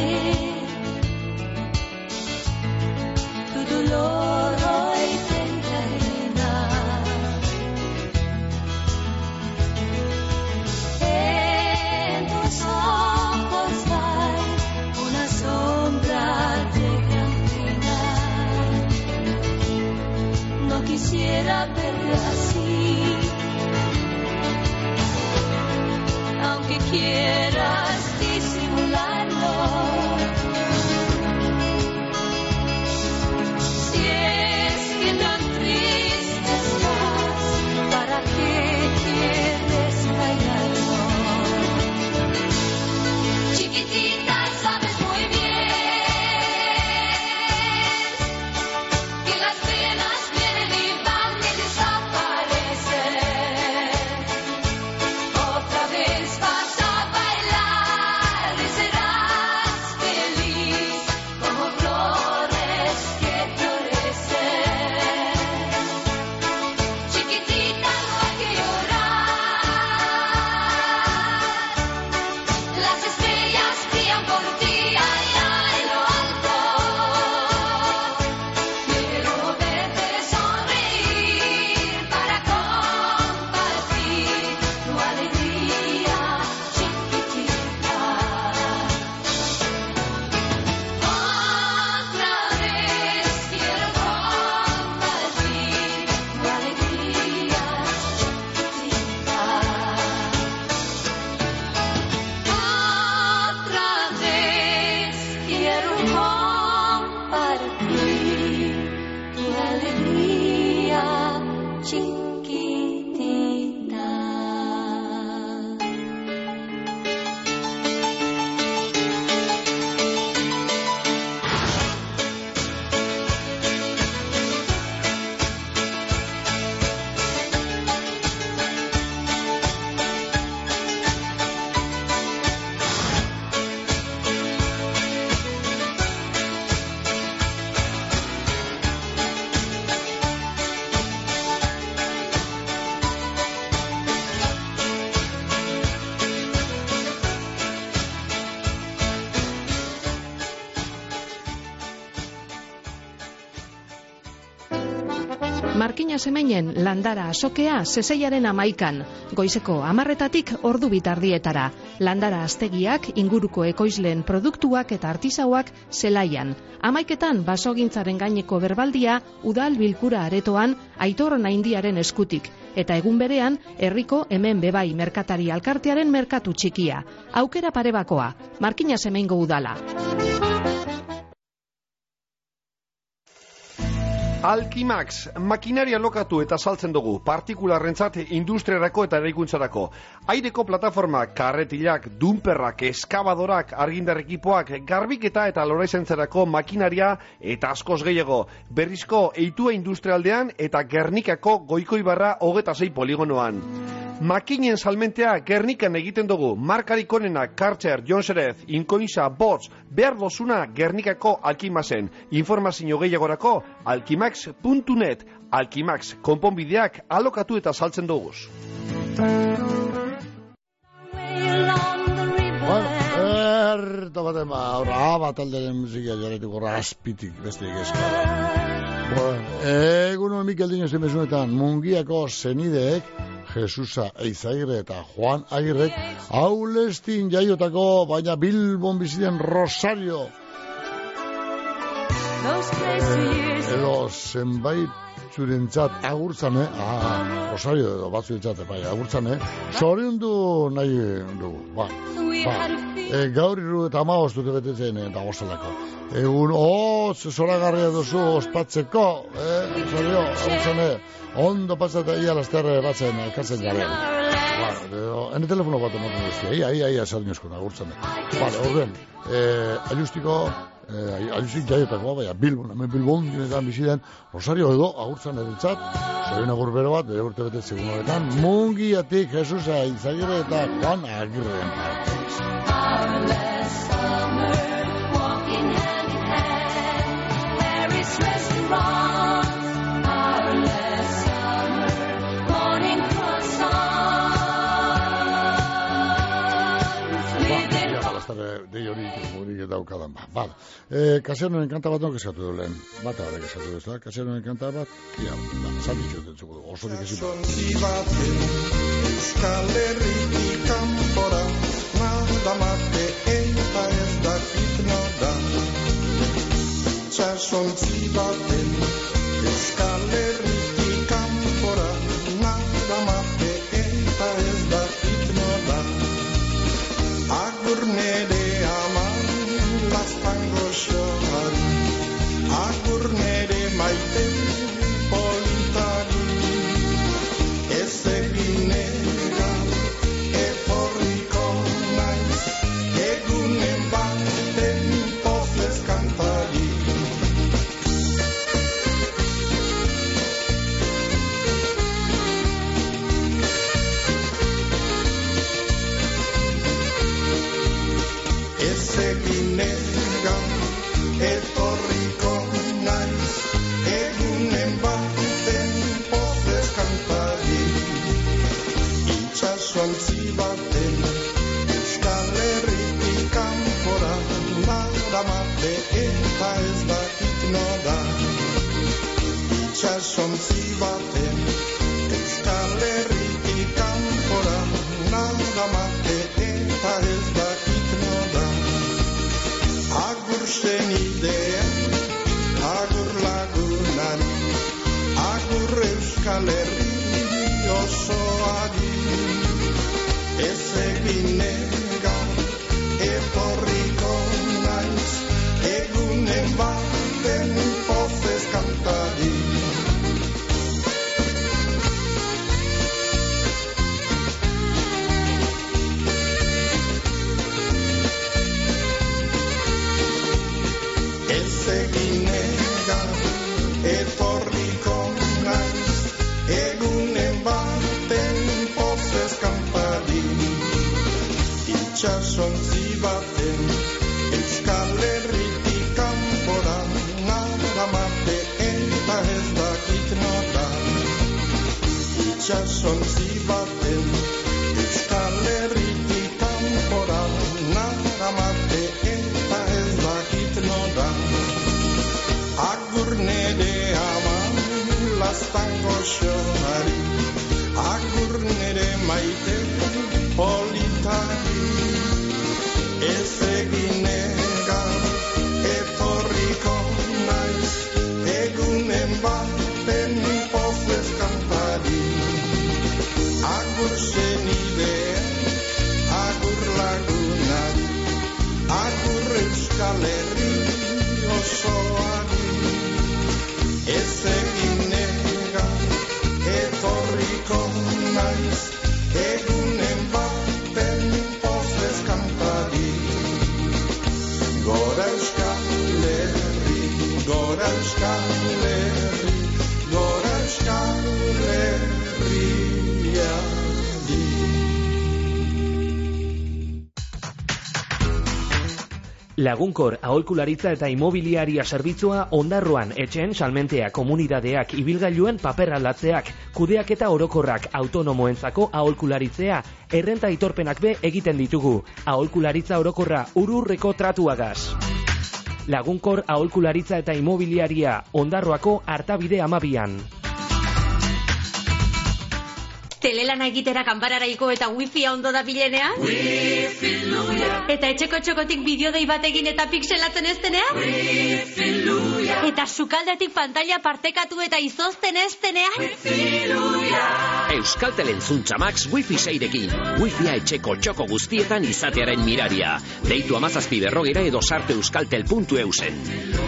tu dolor hoy te encadena. En tus ojos hay una sombra de gran pena. No quisiera verte así, aunque quieras disimularlo. Si es que tan triste estás, ¿para qué quieres callarlo? Chiquitita, sabes muy bien que las penas vienen y van y desaparecen. Otra vez vas a bailar. Markina Semeinen landara asokea Seseiaren 11an, goizeko 10:00 ordu bitardietara. Landara astegiak, inguruko ekoizleen produktuak eta artisauak zelaian. 11etan basogintzaren gaineko berbaldia udal bilkura aretoan Aitor Naindiaren eskutik. Eta egun berean, herriko hemen bebai merkatari alkartearen merkatu txikia. Aukera parebakoa, Markina Semeingo udala. Alkimax, makinaria lokatu eta saltzen dugu, partikularrentzat industriarako eta eraikuntzarako. Aireko plataformak, karretilak, dumperrak, eskabadorak, argindar ekipoak, garbiketa eta loraizentzarako makinaria eta askoz gehiago. Berrizko Eitua industrialdean eta Gernikako Goikoibarra 26 poligonoan. Makinen salmentea Gernikan egiten dugu, markarik onena Karcher, Jonserez, Inkoinza, Bots, behar dozuna Gernikako Alkimaxen. Informazio gehiagorako alkimax.net. Alkimax, konponbideak alokatu eta saltzen duguz. Erta baten bat alderen musika jarretuko raspitik besteik eskara. Egunon Mikel Dinez emesunetan, Mungiako zenideek Jesusa Eizagirre eta Juan Agirrek Aulestin jaiotako, baina Bilbon biziten Rosario edo zenbait zurentzat agurtzane, Rosario edo bat zurentzat agurtzane, zoriondu nahi dugu, gaur irru eta 15 dute betetzen eta gozalako. Egun, zoragarria duzu ospatzeko, Rosario, agurtzane, ondo pasatzen ia lasterre batzen elkartzen garen. Hene telefono bat ematen duzia, ia sardinozko agurtzane. Orden, aiustiko, aiustik jaiotako, baina Bilbon dinetan biziden Rosario edo agurtzan erentzat, zorin agur bero bat, bere urte betetzen egun horretan, Mungiatik Jesusa Eizagirre eta Juan Agirre. Dei hori daukadan bat. Kaseronen kanta bat eskatu du lehen. Bata horrek eskatu du, kaseronen kanta bat, zalditxo dutzuko du, osorik ezin. Sontzibaten Euskal Herritik kanpora, nada mate eta ez dakit noda. Sontzibaten Euskal Herritik kanpora, nada mate eta ez dakit noda. Agur nere aman lastango xoari, agur nere maite politari, ez eginera etorriko naiz, egunen baten pozez kantari. Eginegan etorriko naiz, egunen baten pozez kantari. Itxasontzi baten Euskal Herritik kanpora, nada mate eta ez dakit noda. Itxasontzi baten Euskal Herritik kanpora, nada mate eta ez dakit noda. Agur zenidean, agur lagunari, agur Euskal Herri osoari. Ez eginegan etorriko naiz, egunen baten pozez kantari. Eginegan etorriko naiz, egunen baten pozez kantari. Itxasontzi baten Euskal Herritik kanpora, nada mate eta ez dakit noda. Itxasontzi baten Euskal Herritik kanpora, nada mate eta ez dakit noda. Agur nere aman lastan ez eginega etorriko naiz egunen baten pozez kantari agur zenideen agur lagunari agur Euskal Herri osoari ez eginega etorriko naiz egunen baten pozez kantari gora Euskal Herri gora Euskal Herri gora Euskal Herria Lagunkor aholkularitza eta imobiliaria zerbitzua Ondarroan etxeen salmentea komunidadeak ibilgailuen paper aldatzeak, kudeaketa orokorrak autonomoentzako aholkularitzea, errenta aitorpenak be egiten ditugu. Aholkularitza orokorra ururreko tratuagaz. Lagunkor aholkularitza eta imobiliaria Ondarroako Artabide 12an. Telelana egitera kanpararaiko eta wifia ondo da bilenean? Wifi-luia. Eta etxeko txokotik bideodei bat egin eta pixelatzen eztenean? Wifi-luia. Eta sukaldetik pantalla partekatu eta izozten eztenean? Wifi-luia. Euskaltelen Zuntzamax Wi-Fi 6rekin. Wi-Fia etxeko txoko guztietan izatearen miraria. Deitu 1740 edo sartu euskaltel.eusen.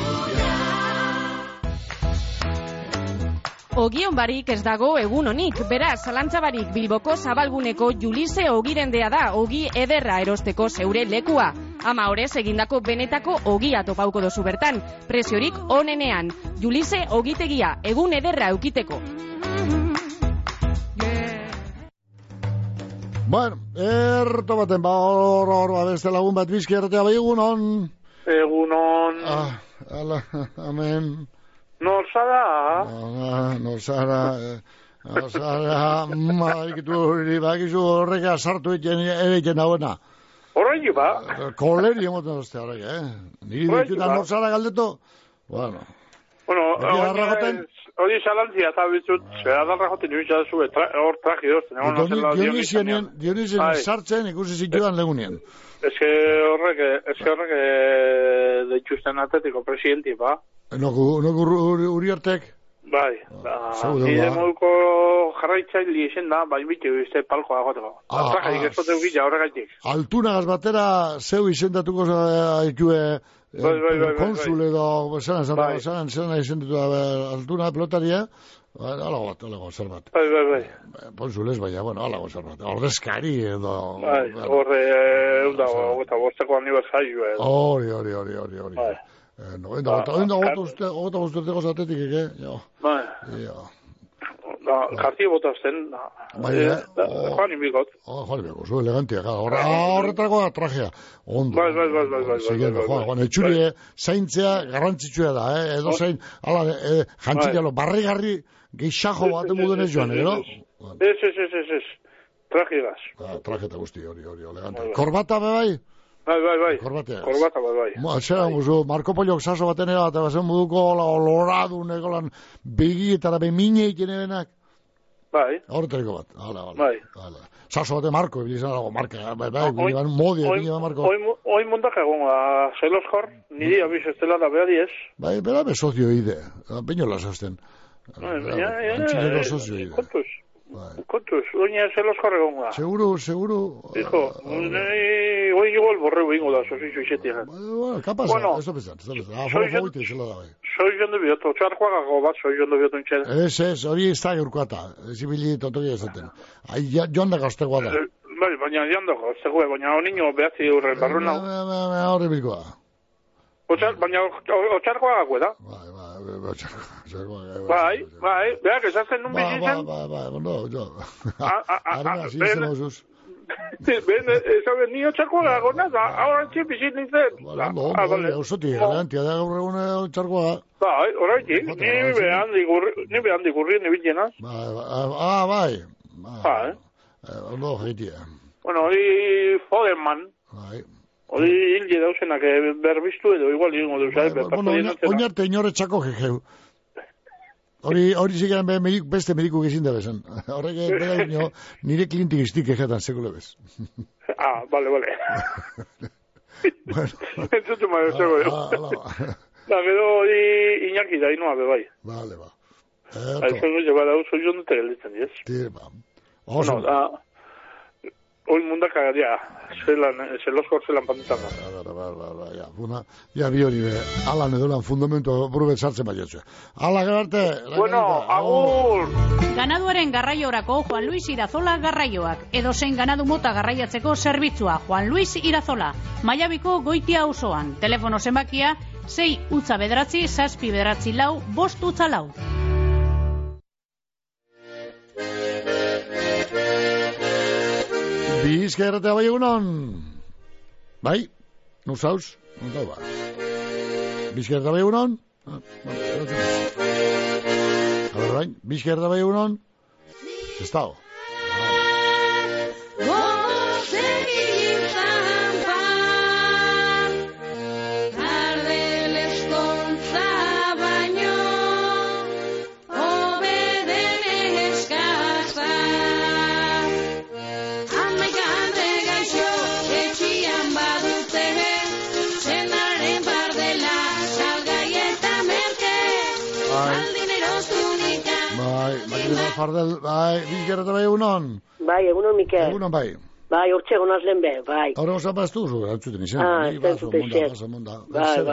Ogion barik ez dago egun honik, beraz, zalantza barik Bilboko Zabalguneko Julise ogirendea da, ogi ederra erosteko zeure lekua. Ama horrez egindako benetako ogia topauko dozu bertan, preziorik onenean. Julise ogitegia, egun ederra eukiteko. Bueno, erto baten, beste lagun bat bizki erratea bai egunon. Egunon. Ala, amen. Nor zara? Maikitu hori bakizu horreka sartu egiten hauena. Horreki ba? Koleri emoten dozte horrek, Niri ditutan nor zara galdetu? Bueno, hori zalantzia eta bitzut, adarra joten ibitza zu, hor traji dozten. Dionisen sartzen ikusi zituan legunien. Ez que horrek deitxusten atletiko presidenti, ba? Noku Uriartek? Bai, nire moduko jarraitzaili izen da, bai bitu izte palkoa agoteko. Trajerik ez dut egitza horregaitik. Altunagaz batera zeu izendatuko haitue konsul edo zelan izendatu altuna pelotaria, alago zer bat. Bai. Konsul ez baina, alago zer bat. Ordezkari edo... Bai, horre eta bosteko aniversario edo. Hori. Ogeta guzturteko zatetik, Bai. Jarti botazten. Joan inbikot. Joan inbikot, zu elegantia. Horretarako da trajea. Ondo. Bai. Etxuri zaintzea garrantzitsua da, edo zain, jantzitelo, barrigarri geixajo bat emuden ez joan, edo? Ez. Trajegaz. Traje eta guzti, hori, elegante. Korbata bai? Bai. Korbata bai. Zera, Marko Poliok saso baten bat, bazen moduko oloradu negolan begietara bemine ikene benak. Bai. Horretariko bat. Bai. Saso bate Marko, ebilizan marka. Bai, modi egin Marko. Hoi mundak egon, zeloskor, niri abiz estela da behari ez. Bai, bera bezozio ide. Peñola zazten. Antxinero sozio ide. Kontuz, oina zeloskor egon da. Seguro. Hijo, hoi igual borreu ingo da, sozitxo izetik. Kapaz, ez bezat. Soy jondo bioto, txarkoagago bat, soy jondo bioto intxera. Ez, hori ez da eurkata. Zibili totokia ezaten. Jonda gaztegoa da. Bai, baina jonda gaztegoa, baina honino behatzi eurren barruna. Horre bilkoa. Baina otxarkoagago da. Bai, behar, esatzen nun bizitzen. Bai, arena, zintzen osuz. Ni otxarkoagago nada, ahora txip bizit nintzen. Osotik, elegantia da gaur egun otxarkoa. Bai, horretik, ni behan dikurrien ebitzena. Bai. Ondo, jaitia. Bueno, hori Fogelman. Bai. Hori hilge dauzenak berbiztu edo igual ingo duzai. Oinarte inorre txako jejeu. Hori zigean beste mediku gezin da bezan. Horrek nire klientik iztik egetan sekule bez. Bale. Entzute maestro, da, gero hori Iñaki da, inoa, bai. Vale, ba. Aizu nuze, bada, oso joan dute gelditzen, diez? Tirba. Bueno, da, hori mundak agaria, zelosko zelan pantetan da. Ja, bi hori be, alan edolan fundamento burubet sartzen baietxe. Ala, gerarte. Bueno, agur! Ganaduaren garraiorako Juan Luis Irazola garraioak. Edozein ganadu mota garraiatzeko zerbitzua Juan Luis Irazola. Maiabiko Goitia auzoan. Telefono zenbakia 6-7-7-6-4-4. Bizkerratea bai egunon. Bai, nusauz, nuzau ba. Bizkerratea bai egunon. Bizkerratea bai egunon. Estao. Fardel, bai, bizkerreta bai egunon? Bai, egunon, Mikel. Egunon, bai. Bai, hortxe egonaz lehen be, bai. Horrego zapaztu zu, antzuten izan. Ez zuten izan. Bai,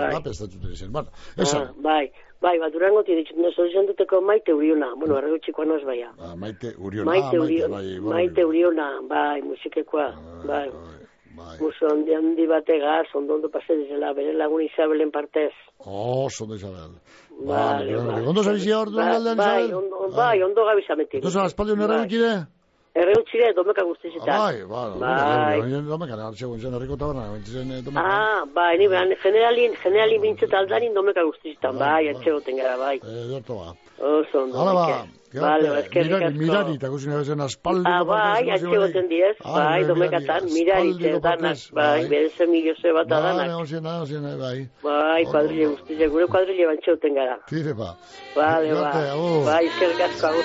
bai, bat durangotik ditut, solizan duteko Maite Uriona. Bueno, errego txikoa noz baia. Maite Uriona. Maite Uriona, bai, musikekoa, bai. Muso handi bategaz, ondo pasetizela, bere lagun Isabelen partez. Ondo Isabel. Ondo zabizia hor duen galdean Isabel? Bai, ondo gabizametik. Ondo zabazpaldi hon erreukide? Erreukide, domeka guztizitan. Bai. Domeka, hartxego izan herriko taberna. Bai, ni behan, generalin bintzet aldarin domeka guztizitan, bai, atxegoten gara, bai. Dorto ba. Oso ondo, Mikel. Mirari, eta guzina bezen aspaldi. Bai, atxegoten diez, bai, domekatan, mirari, danak, bai, berezen miliose bat adanak. Bai, bai, kuadrile guztize, gure kuadrile bantxegoten gara. Tire, ba. Bai, eskerrik asko, agur.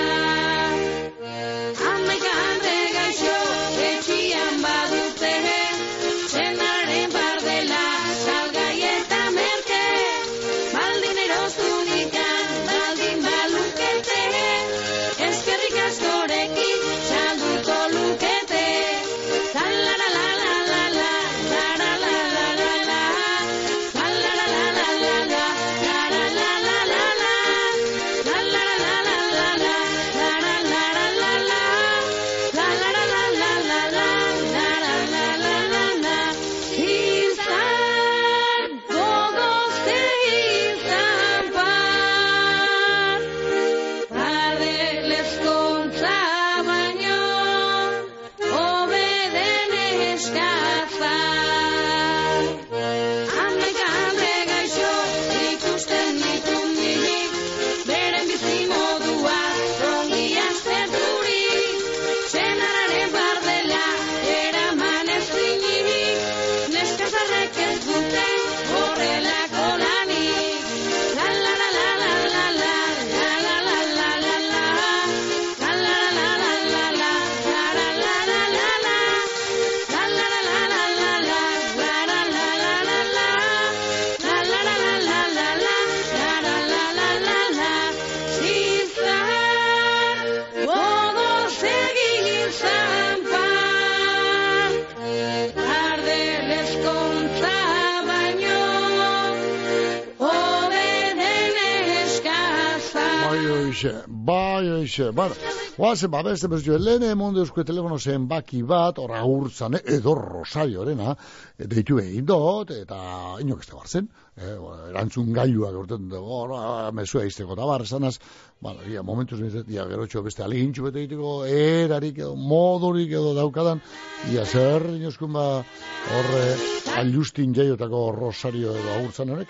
Bueno, guazen, beste bezio, lehen emonde eusko telefono zenbaki bat, horra urtzan, edo Rosariorena, deitu egin dut, eta inok ez da barzen, erantzun gailuak urten dugu, mesua izteko eta bar, zanaz, momentuz nintzen, gerotxo beste alintxu bete egiteko, erarik edo, modurik edo daukadan, zer inoskun horre alustin jaiotako Rosario edo agurtzan horrek.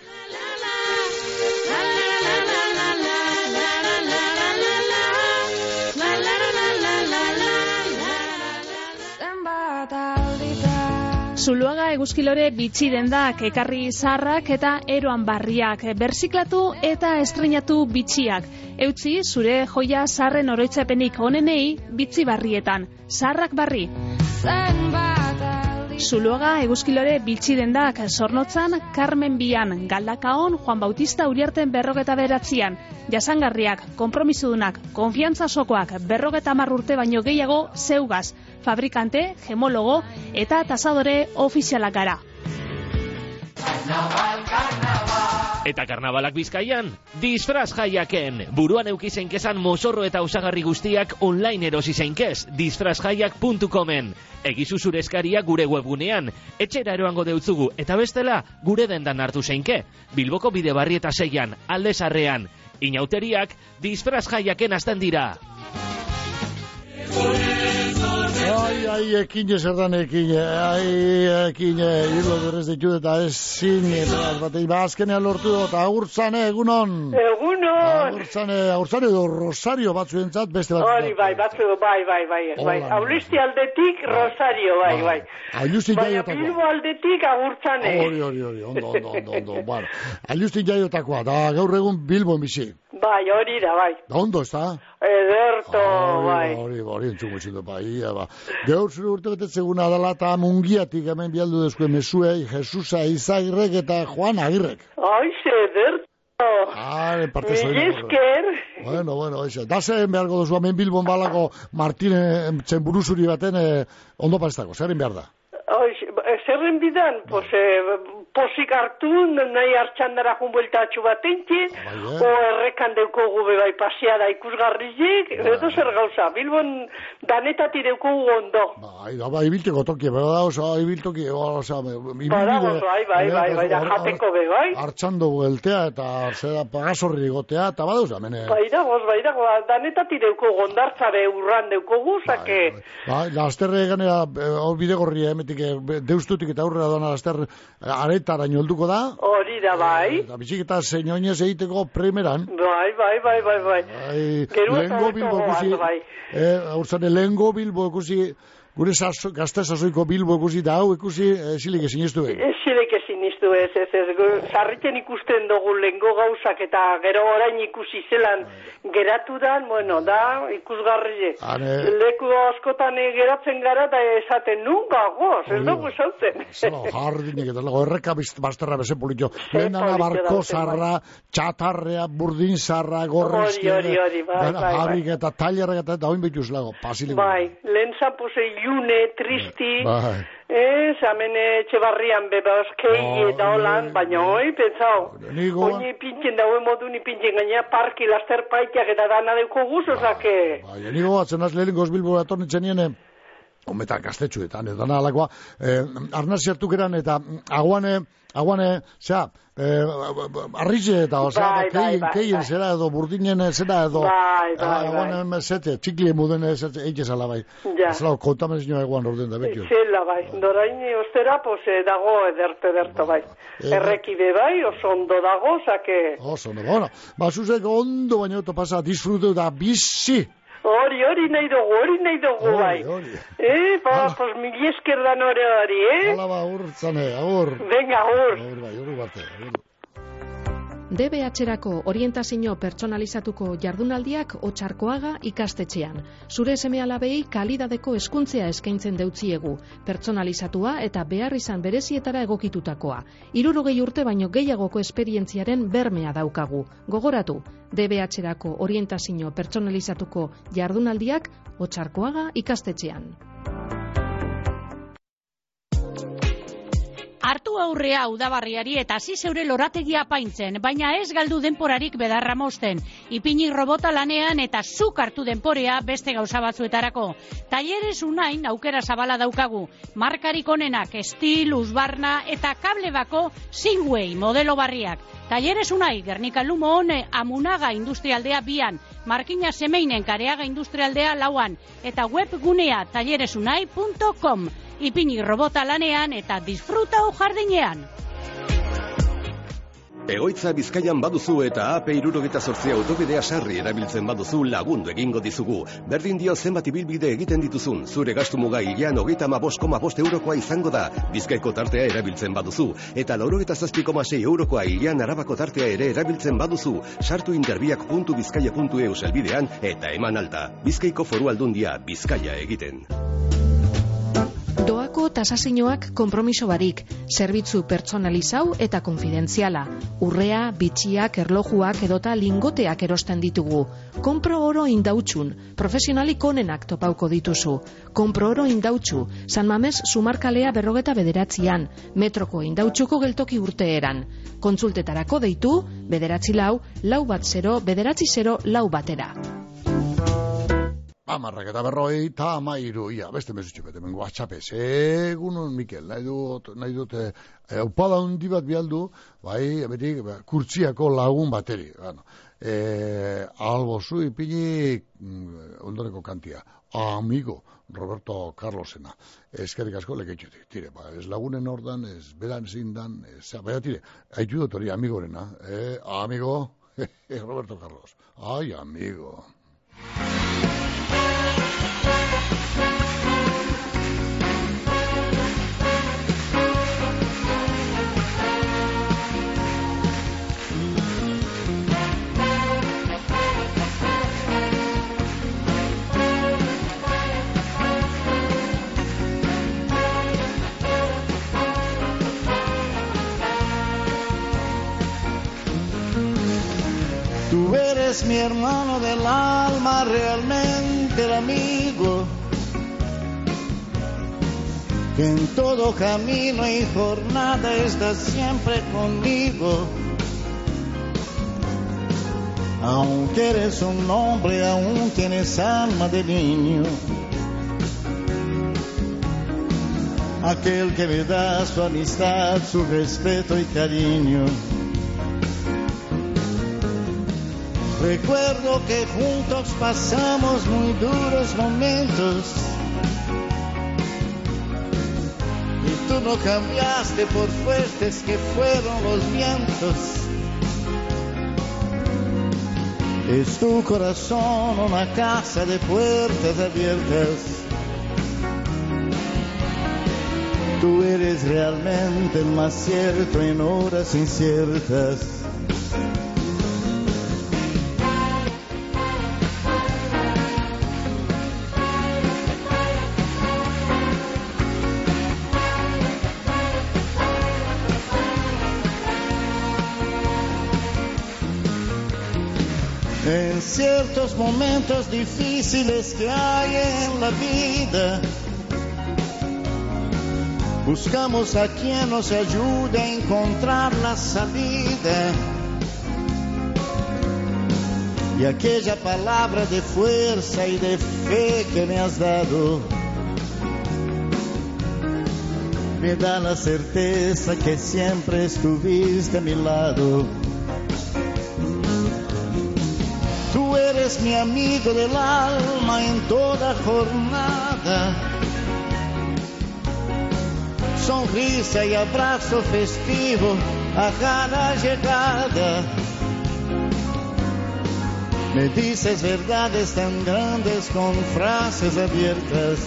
Zuluaga eguzkilore bitxidendak, ekarri zaharrak eta eroan barriak, berziklatu eta estrenatu bitxiak. Eutzi zure joia zaharren oroitzapenik onenei bitzi barrietan. Zaharrak barri. Zuloaga eguzkilore Biltxidendak Zornotzan, Carmen Bian, Galdakaon, Juan Bautista Uriarten 59, jasangarriak, konpromisodunak, konfiantza sokoak 50 urte baino gehiago zeugaz, fabrikante, gemologo eta tasadore ofizialak gara. Eta karnabalak Bizkaian, disfraz jaiaken. Buruan eukizen kezan mozorro eta osagarri guztiak online erosi zeinkez, disfrazjaiak.comen. Egizu zure eskaria gure webgunean, etxera eroango deutzugu, eta bestela gure dendan hartu zeinke. Bilboko Bidebarri eta 6an, Alde Sarrean. Inauteriak, disfraz jaiaken hasten dira. Ai, ekin ezertan ekin, hilo berrez ditu eta ezin, azkenean lortu dut, agurtzane, egunon. Agurtzane edo Rosario batzuentzat beste bat. Hori, bai, Aulisti aldetik Rosario, bai. Baina Bilbo aldetik agurtzane. Hori, ondo, bueno. Aulisti jaiotakoa, da gaur egun Bilbon bizi. Bai, hori da, bai. Da ondo, ez da? Ederto, bai. Hori, entzungo txindu, bai. Gaur zure urte betetzeguna dela eta Mungiatik hemen bialdu dezkuen mesuei, Jesusa Izagirrek eta Juan Agirrek. Ai, ederto. Esker. Bueno, eso. Da zen beharko duzu hemen Bilbon balako Martine Txenburuzuri baten ondo pareztako, zerren behar da? Zerren bidan, posik hartu, nahi hartxandara junbueltatxu bat entien, o errekan deukogu bai paseada ikusgarrizik, edo zer gauza, Bilbon danetati deukogu ondo. Bai, ibilteko toki, ibiltoki, bai, jateko bai. Hartxando bueltea eta zera pagasorri gotea, eta badauz, amene. Bai dagoz, danetati deukogu ondartzare urran deukogu, zake. Bai, lasterre ganera, hor bidegorria, emetik, deustutik eta aurrera doana laster aretara inolduko da. Hori da, bai. Eta biziketa zeinoinez egiteko primeran. Bai. Lehengo Bilbo ekusi, lehengo Bilbo ekusi, gure gazte sasoiko Bilbo ekusi, da hau ekusi, silik ezin iztu egin. Silik ezin iztu ez. Sarritzen ikusten dugu lehengo gauzak eta gero orain ikusi zelan geratu dan, bueno, da ikusgarri. Leku askotan geratzen gara da esaten nunca goz, ez dugu esauten. Zelo, jardinek eta lago erreka bazterra bezen politio. Lehendana barko zarra, txatarrea, burdin zarra, gorrizke, fabrik eta tailerrak eta oin betuz lago, pasiliko. Bai, lehen zapuse ilune, tristi, hemen Etxebarrian bebazkei eta holan, baina hoi, pentsau, oini pintzen dauen modu ni pintzen gaina parki laster paitiak eta dana deuko guzozake. Nigo batzen az lehenkoz Bilbo atornitzen niene, ometan gaztetxuetan, eta nahalakoa, arnaz zertu geran eta aguane, zera, arrize eta, keien zera edo, burdinen zera edo, aguane zete, txikli emuden zete, eitxezala bai. Zela, kontamen zinua eguan orden da bekio. Zela bai, doraini ostera, dago ederto bai. Errekide bai, oso ondo dago, zake. Oso ondo, bueno, zuzek ondo baina oto pasa, disfruteu da bizi. Hori nahi dugu, bai. Pues mili esker dan hori, Hala urtzane, agur. Venga, agur. Agur bate, DBH-erako orientazio pertsonalizatuko jardunaldiak Otxarkoaga ikastetxean. Zure seme-alabei kalidadeko hezkuntzea eskaintzen deutziegu, pertsonalizatua eta behar izan berezietara egokitutakoa. 60 urte baino gehiagoko esperientziaren bermea daukagu. Gogoratu, DBH-erako orientazio pertsonalizatuko jardunaldiak Otxarkoaga ikastetxean. Hartu aurrea udabarriari eta hasi zeure lorategia apaintzen, baina ez galdu denporarik bedarra mozten. Ipini robota lanean eta zuk hartu denporea beste gauza batzuetarako. Talleres Unain aukera zabala daukagu. Markarik onenak, Estil, Uzbarna eta kable bako Singway modelo barriak. Talleres Unai, Gernika Lumon, Amunaga Industrialdea 2an, Markina Semeinen Kareaga Industrialdea 4an, eta webgunea talleresunai.com. Ipini robota lanean eta disfrutau jardinean. Egoitza Bizkaian baduzu eta AP78 autobidea sarri erabiltzen baduzu lagundu egingo dizugu. Berdin dio zenbat ibilbide egiten dituzun, zure gastu muga hilean 35,5 eurokoa izango da. Bizkaiko tartea erabiltzen baduzu, eta 97,6 eurokoa hilean Arabako tartea ere erabiltzen baduzu. Sartu interbiak.bizkaia.eu helbidean eta eman alta. Bizkaiko Foru Aldundia Bizkaia egiten. Doako Bertako tasazioak konpromiso barik, zerbitzu pertsonalizau eta konfidentziala. Urrea, bitxiak, erlojuak edota lingoteak erosten ditugu. Kompro oro indautxun, profesionalik onenak topauko dituzu. Kompro oro indautxu, San Mames Zumarkalea 49an, metroko indautxuko geltoki urteeran. Kontsultetarako deitu, 944-409-940 Amarrak eta 53, ia, beste mesutxo bete, mengo atxape, segunon, Mikel, nahi dut, aupada hundi bat bialdu, bai, emetik, kurtsiako lagun bateri, bueno, albozu ipini ondoreko kantia, amigo, Roberto Carlosena, eskerrik asko lekeitxutik, tire, ez lagunen ordan, ez beran zindan, baina tire, haitu dut hori amigorena, amigo, Roberto Carlos, ai, amigo. Tú eres mi hermano del alma, realmente el amigo, que en todo camino y jornada estás siempre conmigo. Aunque eres un hombre, aún tienes alma de niño. Aquel que me da su amistad, su respeto y cariño. Recuerdo que juntos pasamos muy duros momentos y tú no cambiaste por fuertes que fueron los vientos. Es tu corazón una casa de puertas abiertas. Tú eres realmente el más cierto en horas inciertas. En ciertos momentos difíciles que hay en la vida, buscamos a quien nos ayude a encontrar la salida. Y aquella palabra de fuerza y de fe que me has dado me da la certeza que siempre estuviste a mi lado. Tú eres mi amigo del alma en toda jornada. Sonrisa y abrazo festivo a cada llegada. Me dices verdades tan grandes con frases abiertas.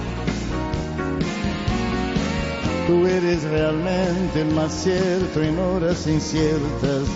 Tú eres realmente el más cierto en horas inciertas.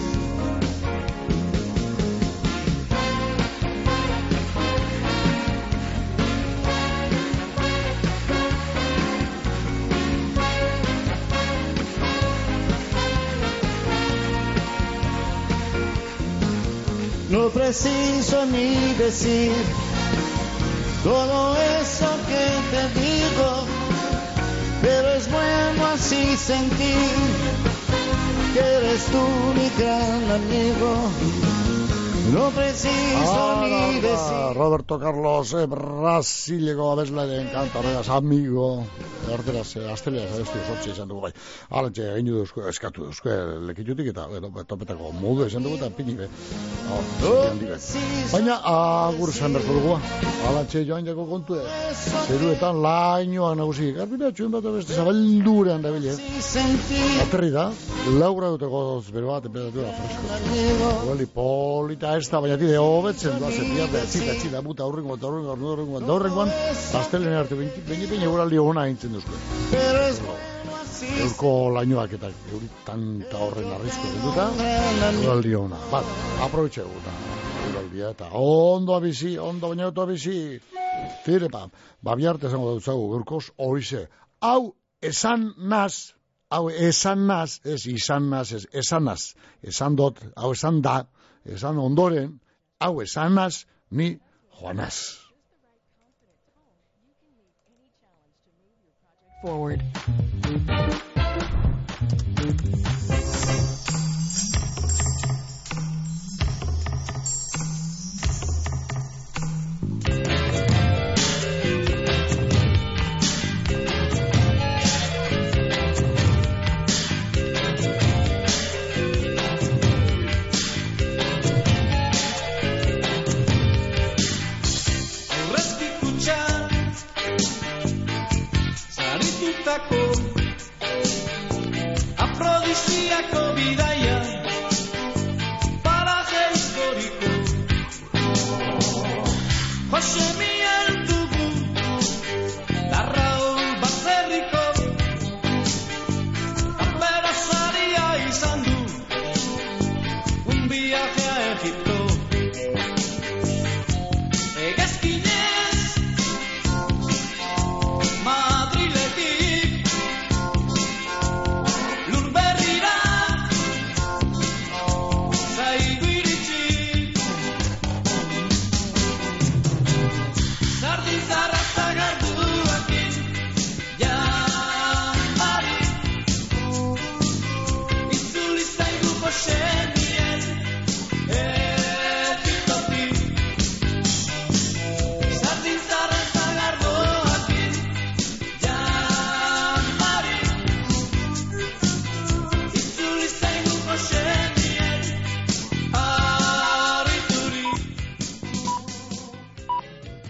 No preciso ni decir todo eso que te digo, pero es bueno así sentir que eres tú mi gran amigo. No preciso ni decir. Roberto Carlos, Brasileko abeslaren kanta, horregaz, amigo. Erderaz, asteleaz, abesti osortzi izan dugu bai. Alantxe, egin duzko, eskatu duzko, lekitutik eta, topetako modu izan dugu eta pini be. Baina, agur esan berko dugu, alantxe joan jako kontue. Zeruetan lainoak nagusi, garbina txuen bat abesti zabaldurean da bile. Aterri da, laura duteko bero bat, temperatura fresko. Hueli polita ez da, baina tide hobetzen doa, zetiarte, txita, buta, aurrengoan, astelen arte, baina eguraldi hona aintzen duzko. Eurko lainoak eta tanta horren arrizko dututa, eguraldi hona. Bat, aprobetxe eguraldia eta ondo abizi, baina oto abizi. Tire, babiarte zango dutzagu, eurkoz, horize, hau esan naz, ez izan naz, esan naz, esan dot, hau esan da, esan ondoren, hau esan naz, ni joanaz. Forward.